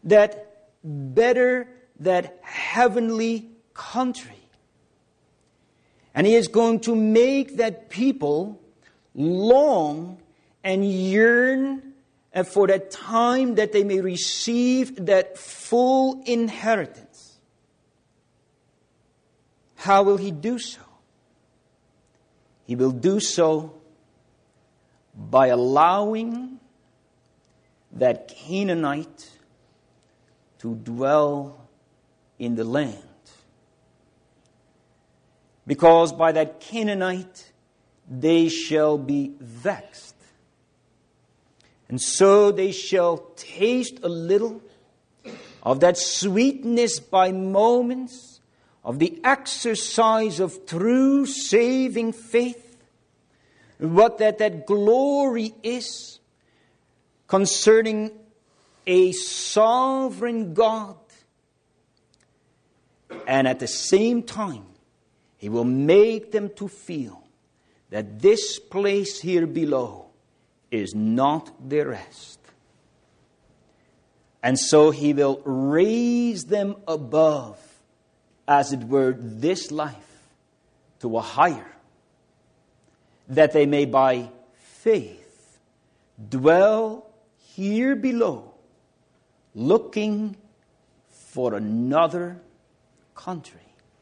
that better, that heavenly country. And He is going to make that people long and yearn for that time that they may receive that full inheritance. How will He do so? He will do so by allowing that Canaanite to dwell in the land. Because by that Canaanite they shall be vexed. And so they shall taste a little of that sweetness by moments, of the exercise of true saving faith, what that glory is concerning a sovereign God. And at the same time, He will make them to feel that this place here below is not their rest. And so He will raise them above, as it were, this life to a higher, that they may by faith dwell here below, looking for another country.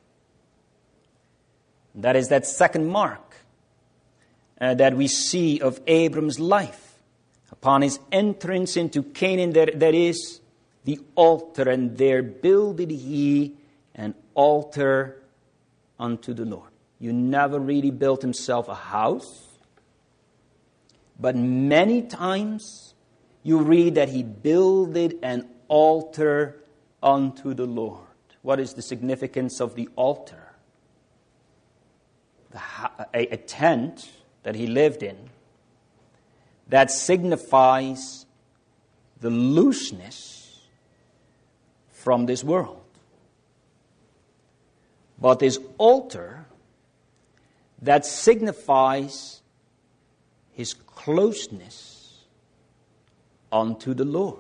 That is that second mark that we see of Abram's life upon his entrance into Canaan. That is the altar, and there builded he an altar unto the Lord. You never really built himself a house, but many times you read that he builded an altar unto the Lord. What is the significance of the altar? A tent that he lived in that signifies the looseness from this world. But this altar that signifies his closeness unto the Lord.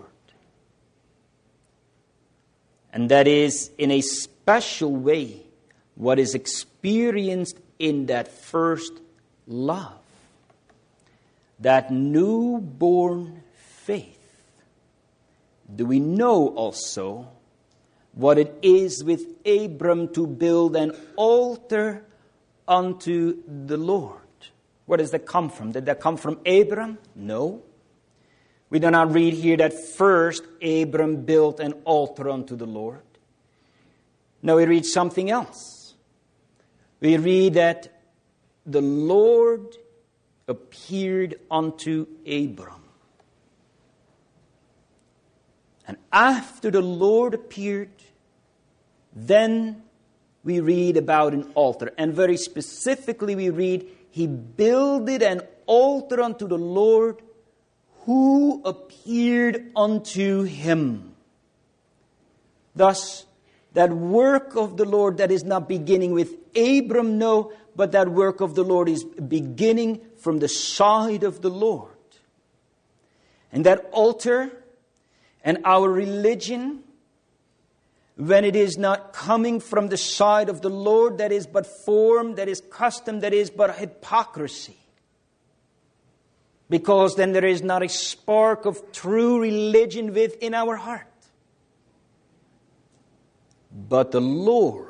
And that is in a special way what is experienced in that first love, that newborn faith. Do we know also what it is with Abram to build an altar unto the Lord? Where does that come from? Did that come from Abram? No. We do not read here that first Abram built an altar unto the Lord. No, we read something else. We read that the Lord appeared unto Abram. And after the Lord appeared, then we read about an altar. And very specifically we read, he builded an altar unto the Lord who appeared unto him. Thus, that work of the Lord that is not beginning with Abram, no, but that work of the Lord is beginning from the side of the Lord. And that altar and our religion, when it is not coming from the side of the Lord, that is but form, that is custom, that is but hypocrisy. Because then there is not a spark of true religion within our heart. But the Lord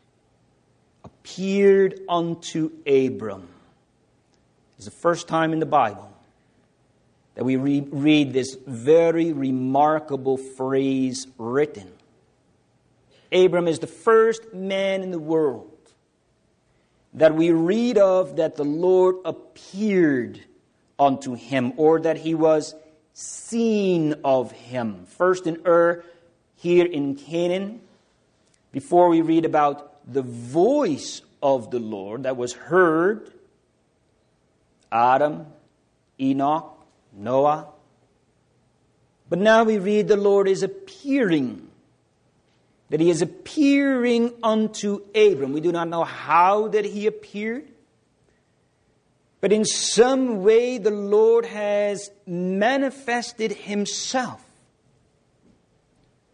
appeared unto Abram. It's the first time in the Bible that we read this very remarkable phrase written. Abram is the first man in the world that we read of that the Lord appeared unto him, or that he was seen of him. First in Ur, here in Canaan, before we read about the voice of the Lord that was heard, Adam, Enoch, Noah. But now we read the Lord is appearing, that he is appearing unto Abram. We do not know how that he appeared, but in some way the Lord has manifested himself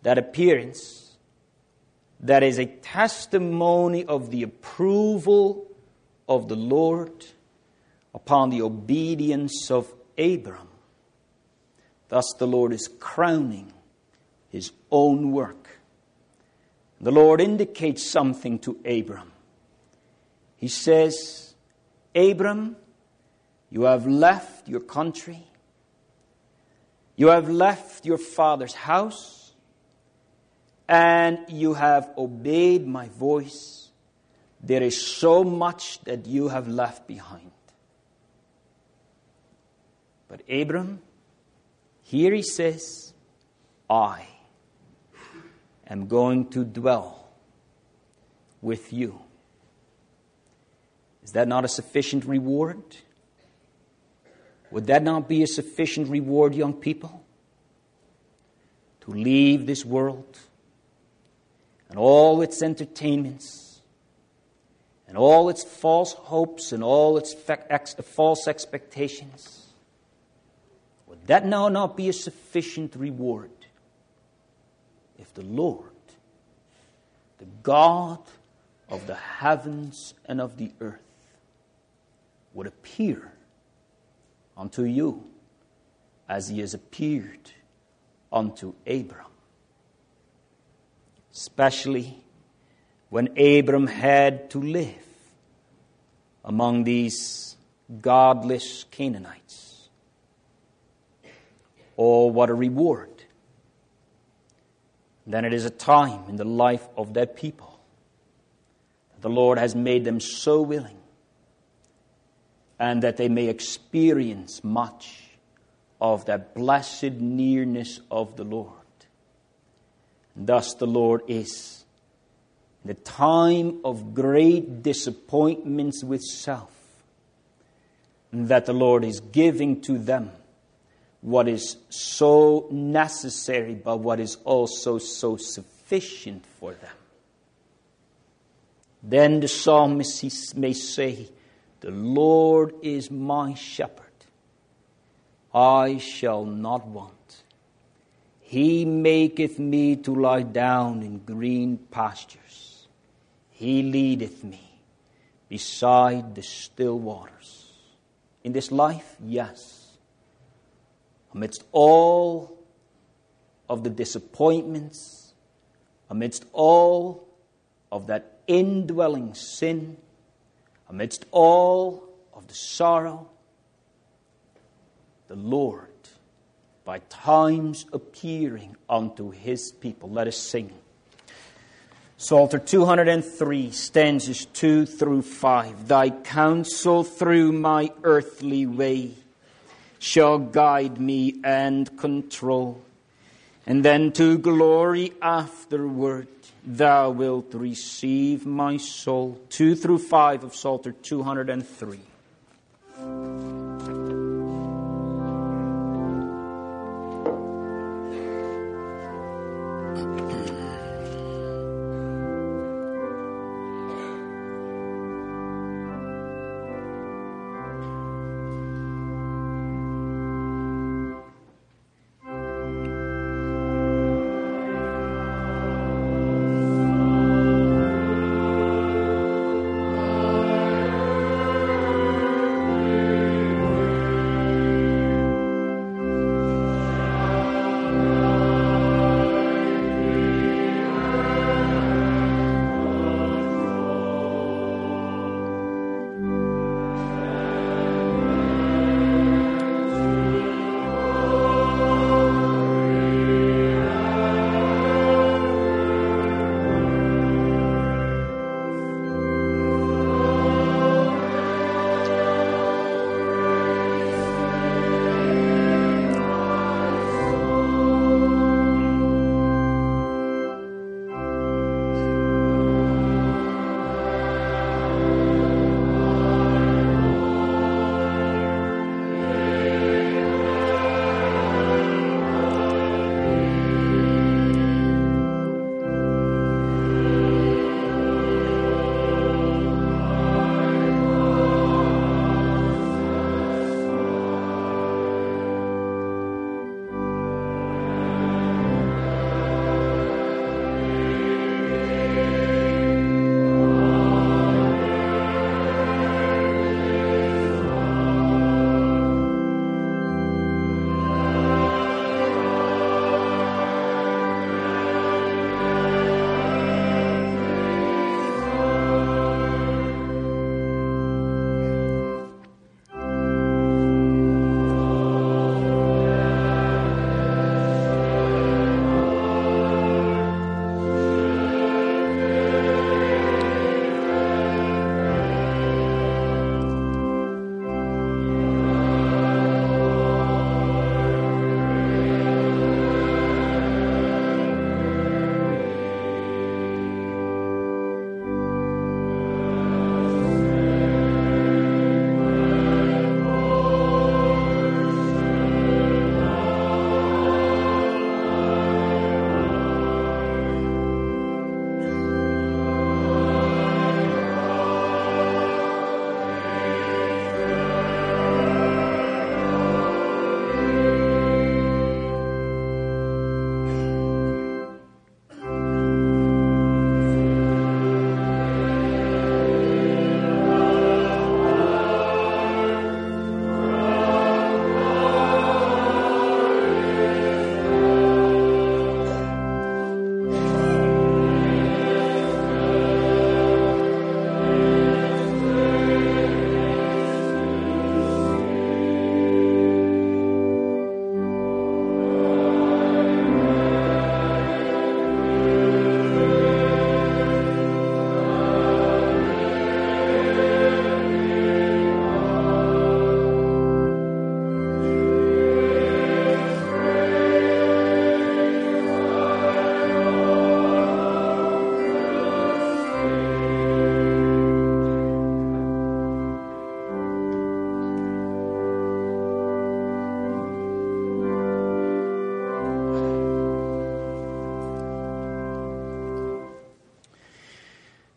that appearance that is a testimony of the approval of the Lord upon the obedience of Abram. Thus the Lord is crowning His own work. The Lord indicates something to Abram. He says, Abram, you have left your country. You have left your father's house. And you have obeyed my voice. There is so much that you have left behind. But Abram, here he says, I am going to dwell with you. Is that not a sufficient reward? Would that not be a sufficient reward, young people? To leave this world and all its entertainments and all its false hopes and all its false expectations. Would that now not be a sufficient reward if the Lord, the God of the heavens and of the earth, would appear unto you as He has appeared unto Abram? Especially when Abram had to live among these godless Canaanites. Oh, what a reward. Then it is a time in the life of that people that the Lord has made them so willing, and that they may experience much of that blessed nearness of the Lord. And thus the Lord is, in the time of great disappointments with self, that the Lord is giving to them what is so necessary, but what is also so sufficient for them. Then the psalmist may say, the Lord is my shepherd. I shall not want. He maketh me to lie down in green pastures. He leadeth me beside the still waters. In this life, yes. Amidst all of the disappointments, amidst all of that indwelling sin, amidst all of the sorrow, the Lord, by times appearing unto His people. Let us sing. Psalter 203, stanzas 2 through 5. Thy counsel through my earthly way shall guide me and control. And then to glory afterward thou wilt receive my soul. 2 through 5 of Psalter 203.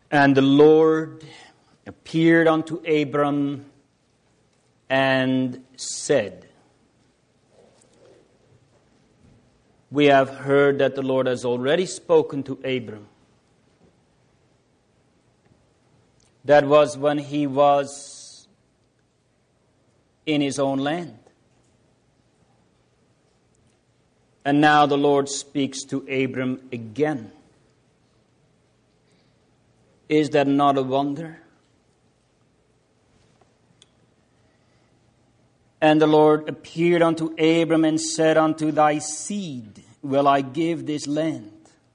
And the Lord appeared unto Abram and said, we have heard that the Lord has already spoken to Abram. That was when he was in his own land. And now the Lord speaks to Abram again. Is that not a wonder? And the Lord appeared unto Abram and said, unto thy seed will I give this land.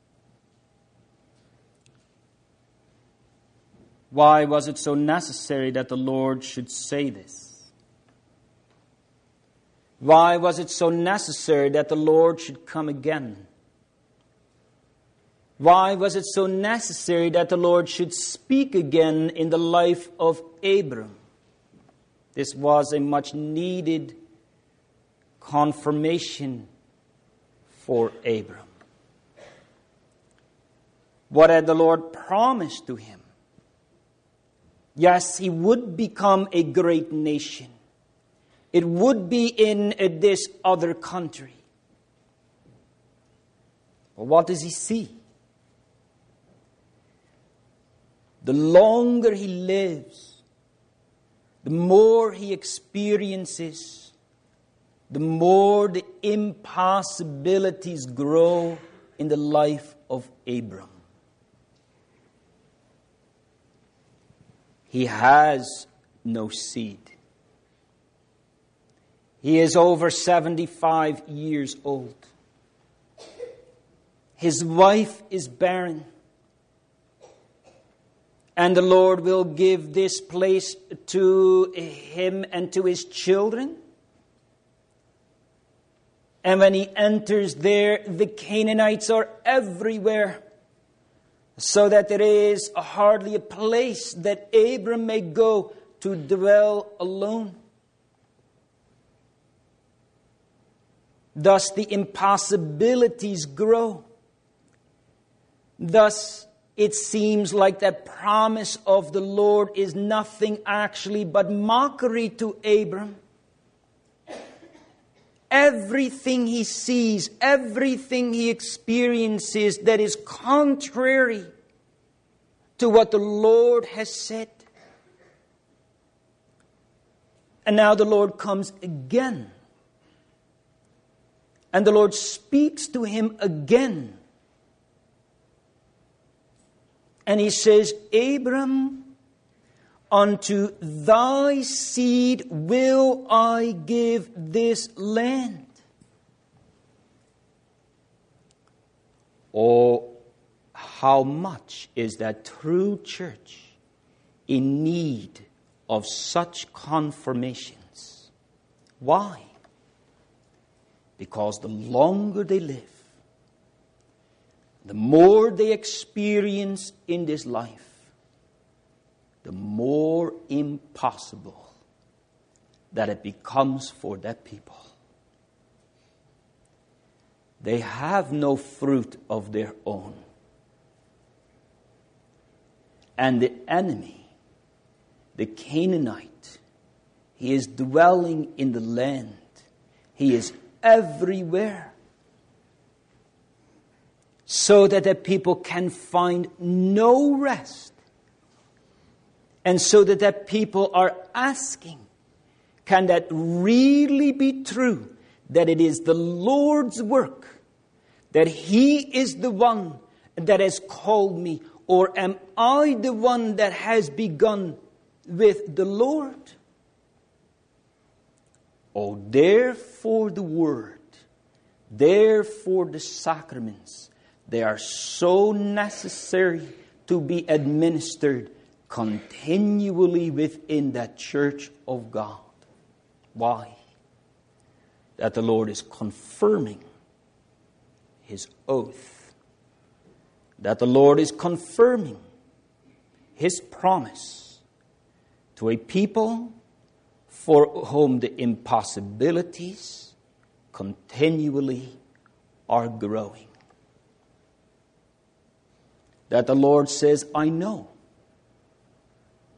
Why was it so necessary that the Lord should say this? Why was it so necessary that the Lord should come again? Why was it so necessary that the Lord should speak again in the life of Abram? This was a much needed confirmation for Abram. What had the Lord promised to him? Yes, he would become a great nation. It would be in this other country. But what does he see? The longer he lives, the more he experiences, the more the impossibilities grow in the life of Abram. He has no seed. He is over 75 years old. His wife is barren. And the Lord will give this place to him and to his children. And when he enters there, the Canaanites are everywhere, so that there is hardly a place that Abram may go to dwell alone. Thus the impossibilities grow. Thus it seems like that promise of the Lord is nothing actually but mockery to Abram. Everything he sees, everything he experiences that is contrary to what the Lord has said. And now the Lord comes again. And the Lord speaks to him again. And he says, Abram, unto thy seed will I give this land. Oh, how much is that true church in need of such confirmations? Why? Because the longer they live, the more they experience in this life, the more impossible that it becomes for that people. They have no fruit of their own. And the enemy, the Canaanite, he is dwelling in the land. He is everywhere. So that the people can find no rest. And so that the people are asking, can that really be true? That it is the Lord's work? That He is the one that has called me? Or am I the one that has begun with the Lord? Oh, therefore the Word, therefore the sacraments, they are so necessary to be administered continually within that church of God. Why? That the Lord is confirming His oath. That the Lord is confirming His promise to a people for whom the impossibilities continually are growing. That the Lord says, I know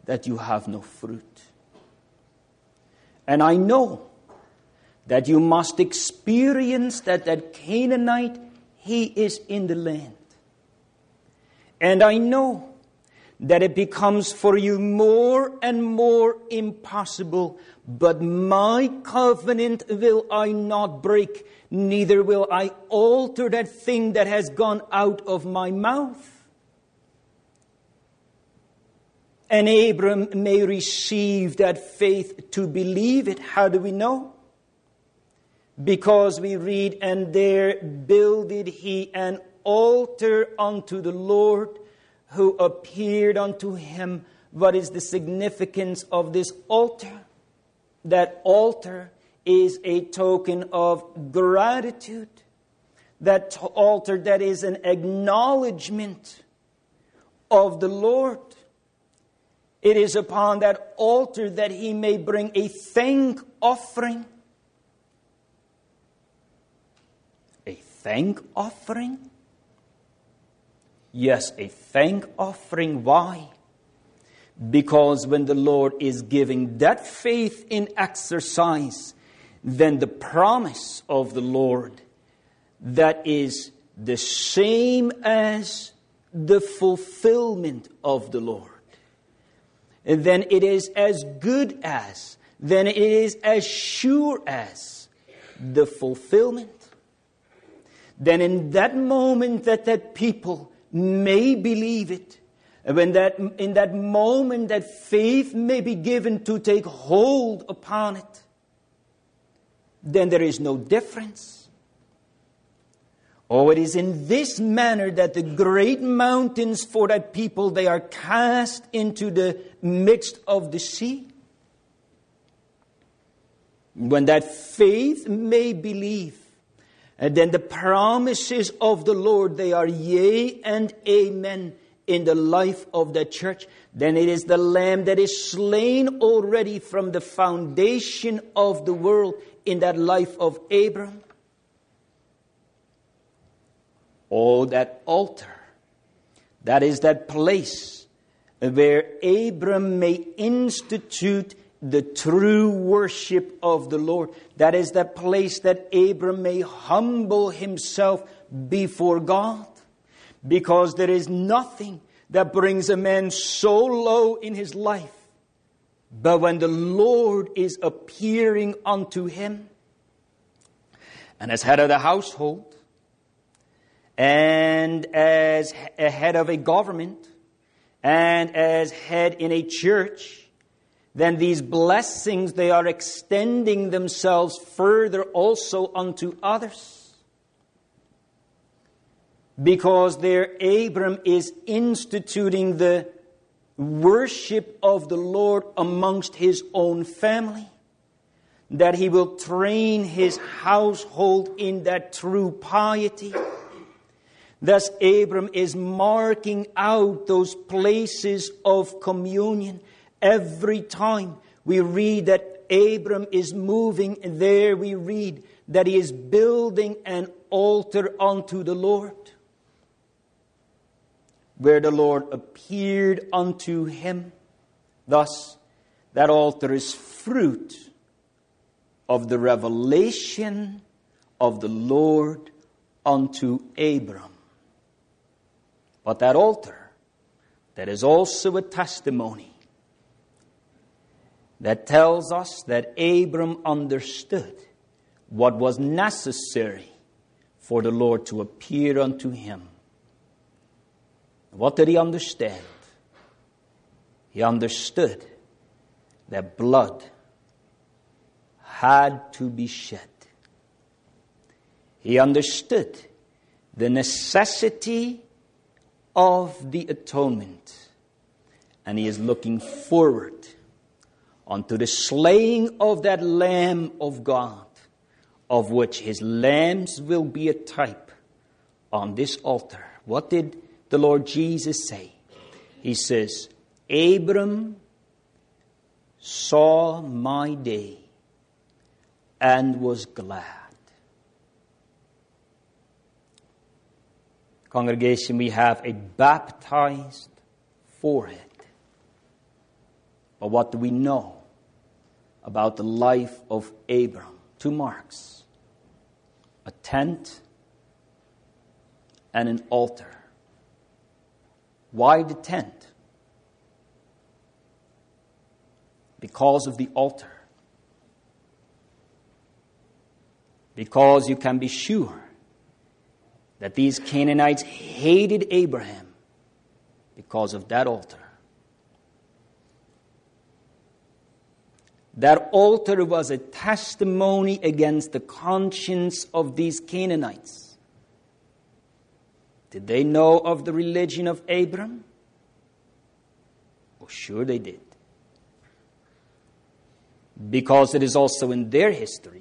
that you have no fruit. And I know that you must experience that Canaanite, he is in the land. And I know that it becomes for you more and more impossible. But my covenant will I not break, neither will I alter that thing that has gone out of my mouth. And Abram may receive that faith to believe it. How do we know? Because we read, and there builded he an altar unto the Lord, who appeared unto him. What is the significance of this altar? That altar is a token of gratitude. That altar that is an acknowledgement of the Lord. It is upon that altar that he may bring a thank offering. A thank offering? Yes, a thank offering. Why? Because when the Lord is giving that faith in exercise, then the promise of the Lord, that is the same as the fulfillment of the Lord. And then it is as good as, then it is as sure as the fulfillment. Then in that moment that people may believe it, in that moment that faith may be given to take hold upon it, then there is no difference. Oh, it is in this manner that the great mountains for that people, they are cast into the midst of the sea. When that faith may believe, and then the promises of the Lord, they are yea and amen in the life of the church. Then it is the Lamb that is slain already from the foundation of the world in that life of Abram. Oh, that altar. That is that place where Abram may institute the true worship of the Lord. That is that place that Abram may humble himself before God. Because there is nothing that brings a man so low in his life, but when the Lord is appearing unto him. And as head of the household, and as a head of a government, and as head in a church, then these blessings, they are extending themselves further also unto others. Because there Abram is instituting the worship of the Lord amongst his own family. That he will train his household in that true piety. Thus Abram is marking out those places of communion. Every time we read that Abram is moving, there we read that he is building an altar unto the Lord, where the Lord appeared unto him. Thus, that altar is fruit of the revelation of the Lord unto Abram. But that altar, that is also a testimony that tells us that Abram understood what was necessary for the Lord to appear unto him. What did he understand? He understood that blood had to be shed. He understood the necessity of the atonement. And he is looking forward unto the slaying of that Lamb of God, of which his lambs will be a type on this altar. What did the Lord Jesus say? He says, Abram saw my day and was glad. Congregation, we have a baptized forehead. But what do we know about the life of Abram? 2 marks: a tent and an altar. Why the tent? Because of the altar. Because you can be sure that these Canaanites hated Abraham because of that altar. That altar was a testimony against the conscience of these Canaanites. Did they know of the religion of Abram? Oh, sure they did. Because it is also in their history.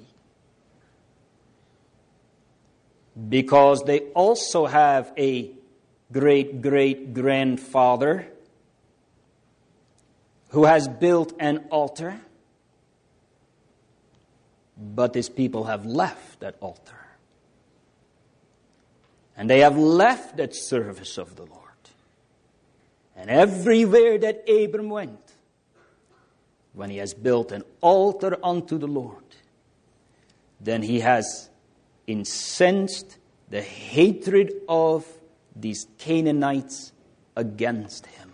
Because they also have a great-great-grandfather who has built an altar. But his people have left that altar. And they have left that service of the Lord. And everywhere that Abram went, when he has built an altar unto the Lord, then he has incensed the hatred of these Canaanites against him.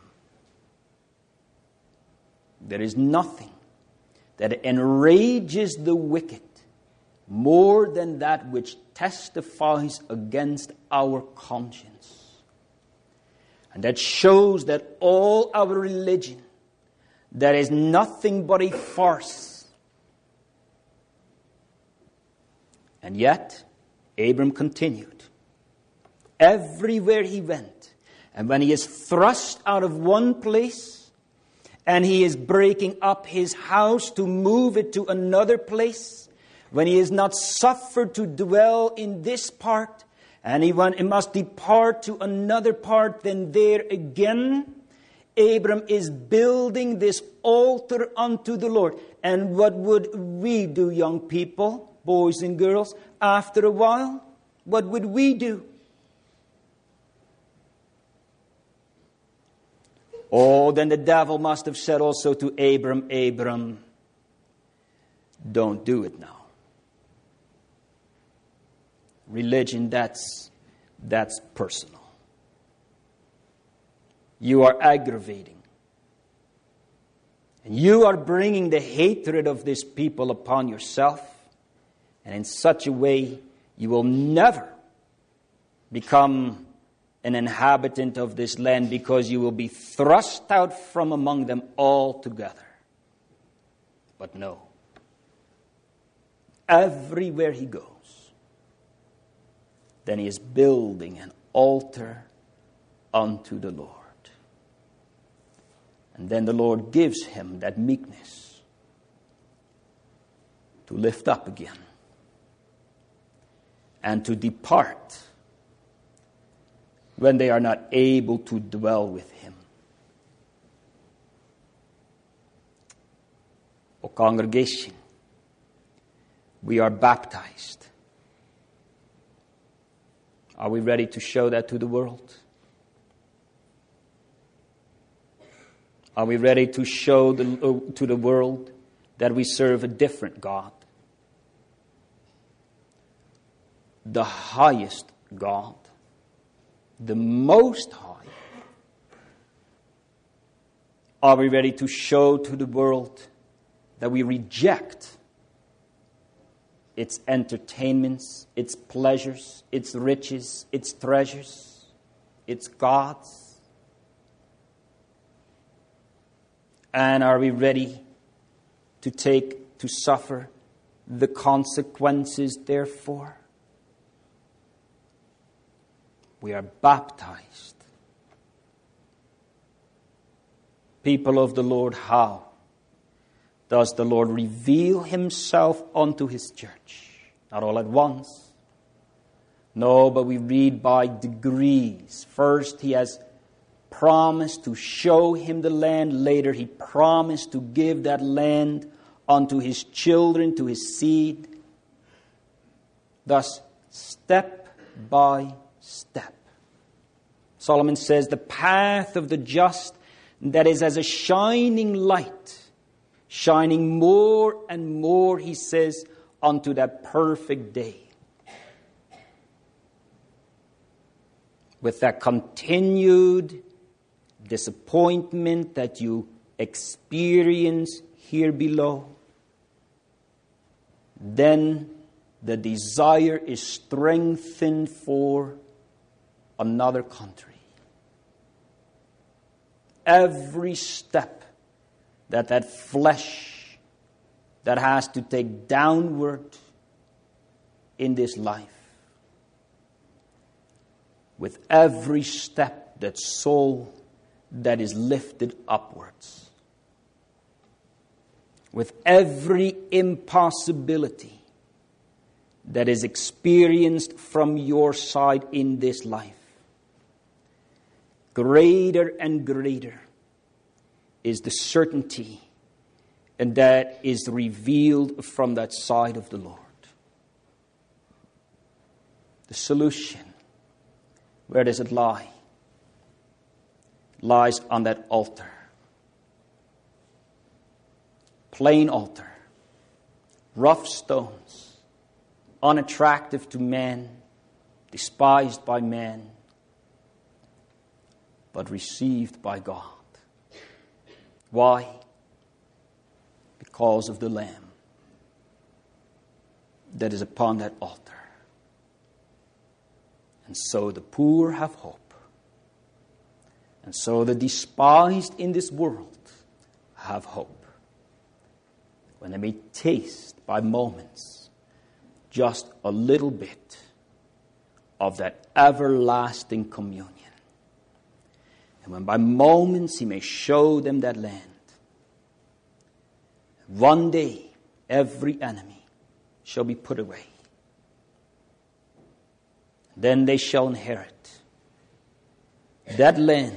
There is nothing that enrages the wicked more than that which testifies against our conscience. And that shows that all our religion, that is nothing but a farce. And yet, Abram continued. Everywhere he went, and when he is thrust out of one place, and he is breaking up his house to move it to another place, when he is not suffered to dwell in this part, and he must depart to another part, then there again, Abram is building this altar unto the Lord. And what would we do, young people, boys and girls, after a while? What would we do? Oh, then the devil must have said also to Abram, Abram, don't do it now. Religion, that's personal. You are aggravating. And you are bringing the hatred of this people upon yourself. And in such a way, you will never become an inhabitant of this land, because you will be thrust out from among them altogether. But no. Everywhere he goes, then he is building an altar unto the Lord. And then the Lord gives him that meekness to lift up again and to depart when they are not able to dwell with him. O congregation, we are baptized. Are we ready to show that to the world? Are we ready to show to the world that we serve a different God? The highest God. The Most High. Are we ready to show to the world that we reject its entertainments, its pleasures, its riches, its treasures, its gods? And are we ready to suffer the consequences therefore? We are baptized. People of the Lord, how does the Lord reveal himself unto his church? Not all at once. No, but we read by degrees. First, he has promised to show him the land. Later, he promised to give that land unto his children, to his seed. Thus, step by step. Solomon says, the path of the just that is as a shining light, shining more and more, he says, unto that perfect day. With that continued disappointment that you experience here below, then the desire is strengthened for another country. Every step that flesh that has to take downward in this life, with every step, that soul that is lifted upwards, with every impossibility that is experienced from your side in this life, greater and greater is the certainty, and that is revealed from that side of the Lord. The solution, where does it lie? It lies on that altar. Plain altar. Rough stones. Unattractive to man. Despised by man. But received by God. Why? Because of the Lamb that is upon that altar. And so the poor have hope. And so the despised in this world have hope. When they may taste by moments just a little bit of that everlasting communion. And when by moments he may show them that land. One day every enemy shall be put away. Then they shall inherit that land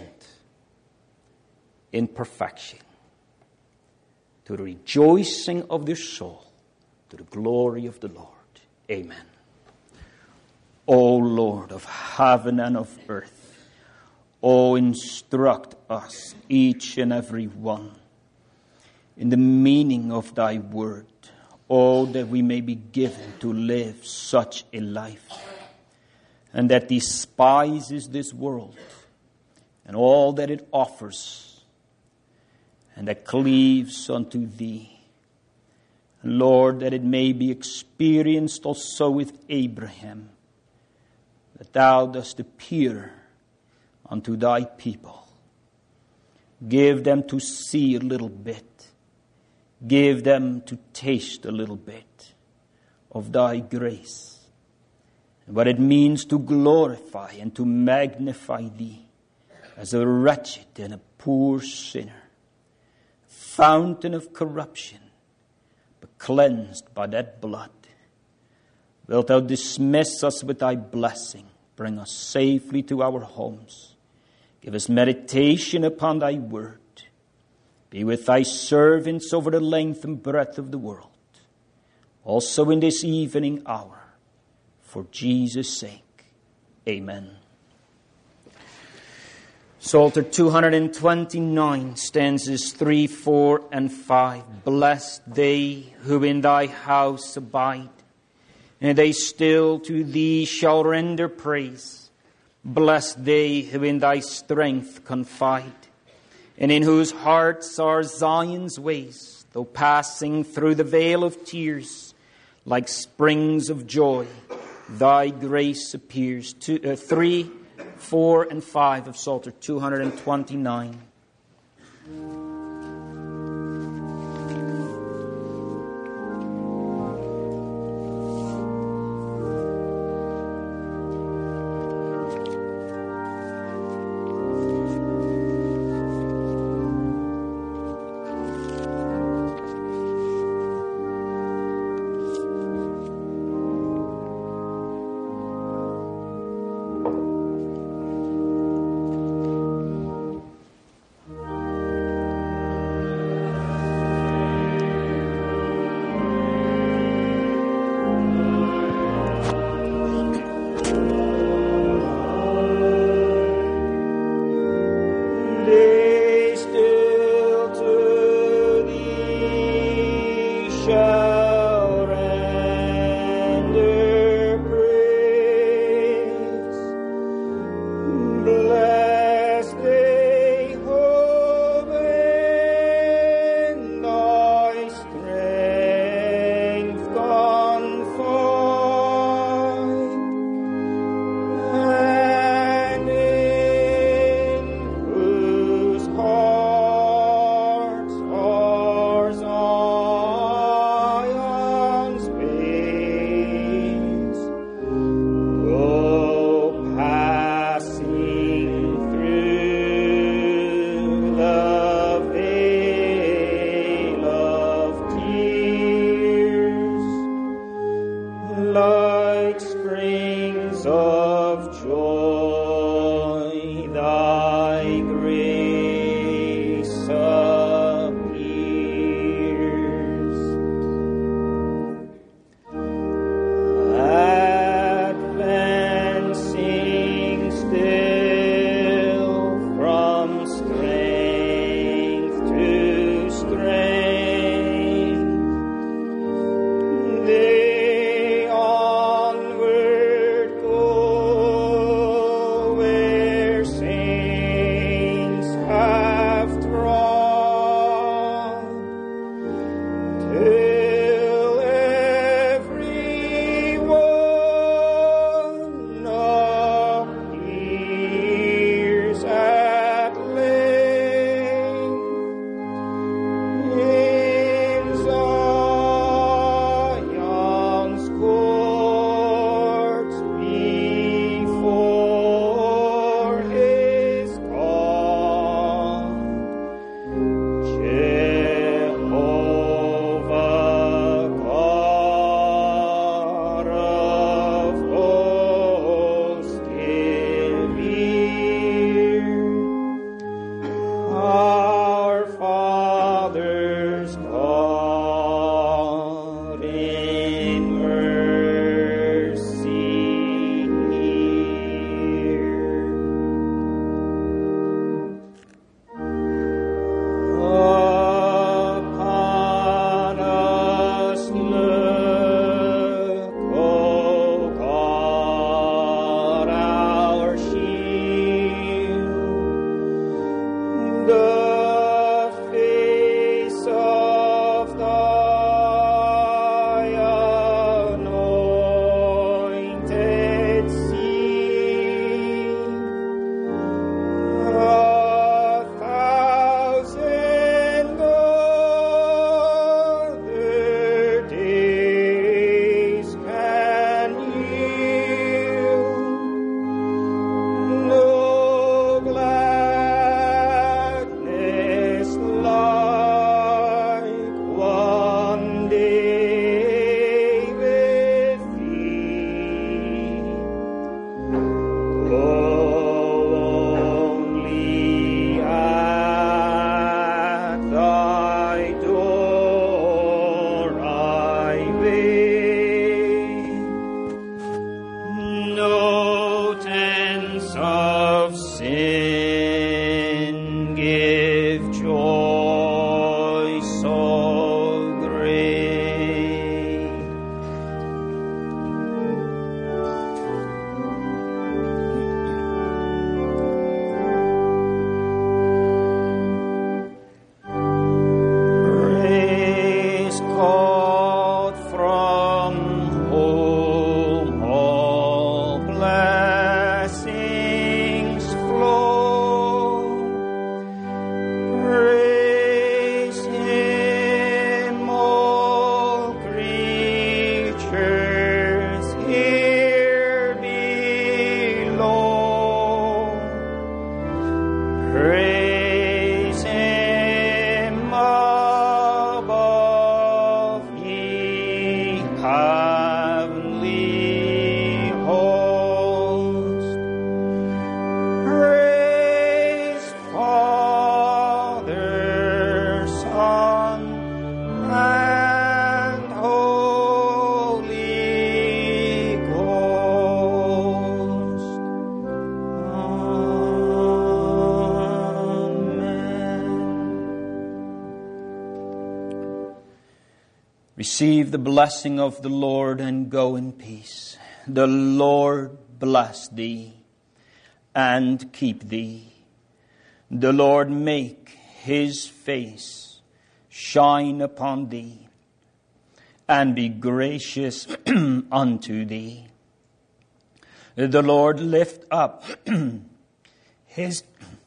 in perfection, to the rejoicing of their soul, to the glory of the Lord. Amen. O Lord of heaven and of earth, O instruct us, each and every one, in the meaning of thy word. O that we may be given to live such a life, and that despises this world and all that it offers, and that cleaves unto thee. And Lord, that it may be experienced also with Abraham, that thou dost appear unto thy people. Give them to see a little bit. Give them to taste a little bit of thy grace. And what it means to glorify and to magnify thee as a wretched and a poor sinner, fountain of corruption, but cleansed by that blood. Wilt thou dismiss us with thy blessing, bring us safely to our homes, give us meditation upon thy word, be with thy servants over the length and breadth of the world, also in this evening hour, for Jesus' sake. Amen. Psalter 229, stanzas 3, 4, and 5. Bless they who in thy house abide, and they still to thee shall render praise. Bless they who in thy strength confide, and in whose hearts are Zion's ways, though passing through the vale of tears, like springs of joy, thy grace appears. 3, 4, and 5 of Psalter 229. our fathers God in mercy hear. Upon us look, O God, our shield. The face of thy anointed see. A thousand other days can yield no gladness like one day with thee. Only at thy door I wait. No tens of sin give joy so great. Praise God from whom all blessings flow. Praise Him, all creatures here below. Praise Him above, ye heavenly hosts. Praise Father, Son, and Holy Ghost. Amen. Receive the blessing of the Lord and go in peace. The Lord bless thee and keep thee. The Lord make His face shine upon thee and be gracious unto thee. The Lord lift up His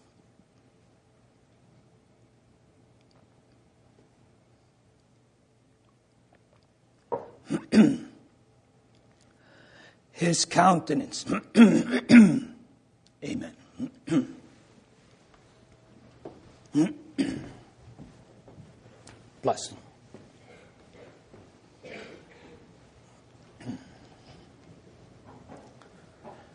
His countenance. Amen. Blessing.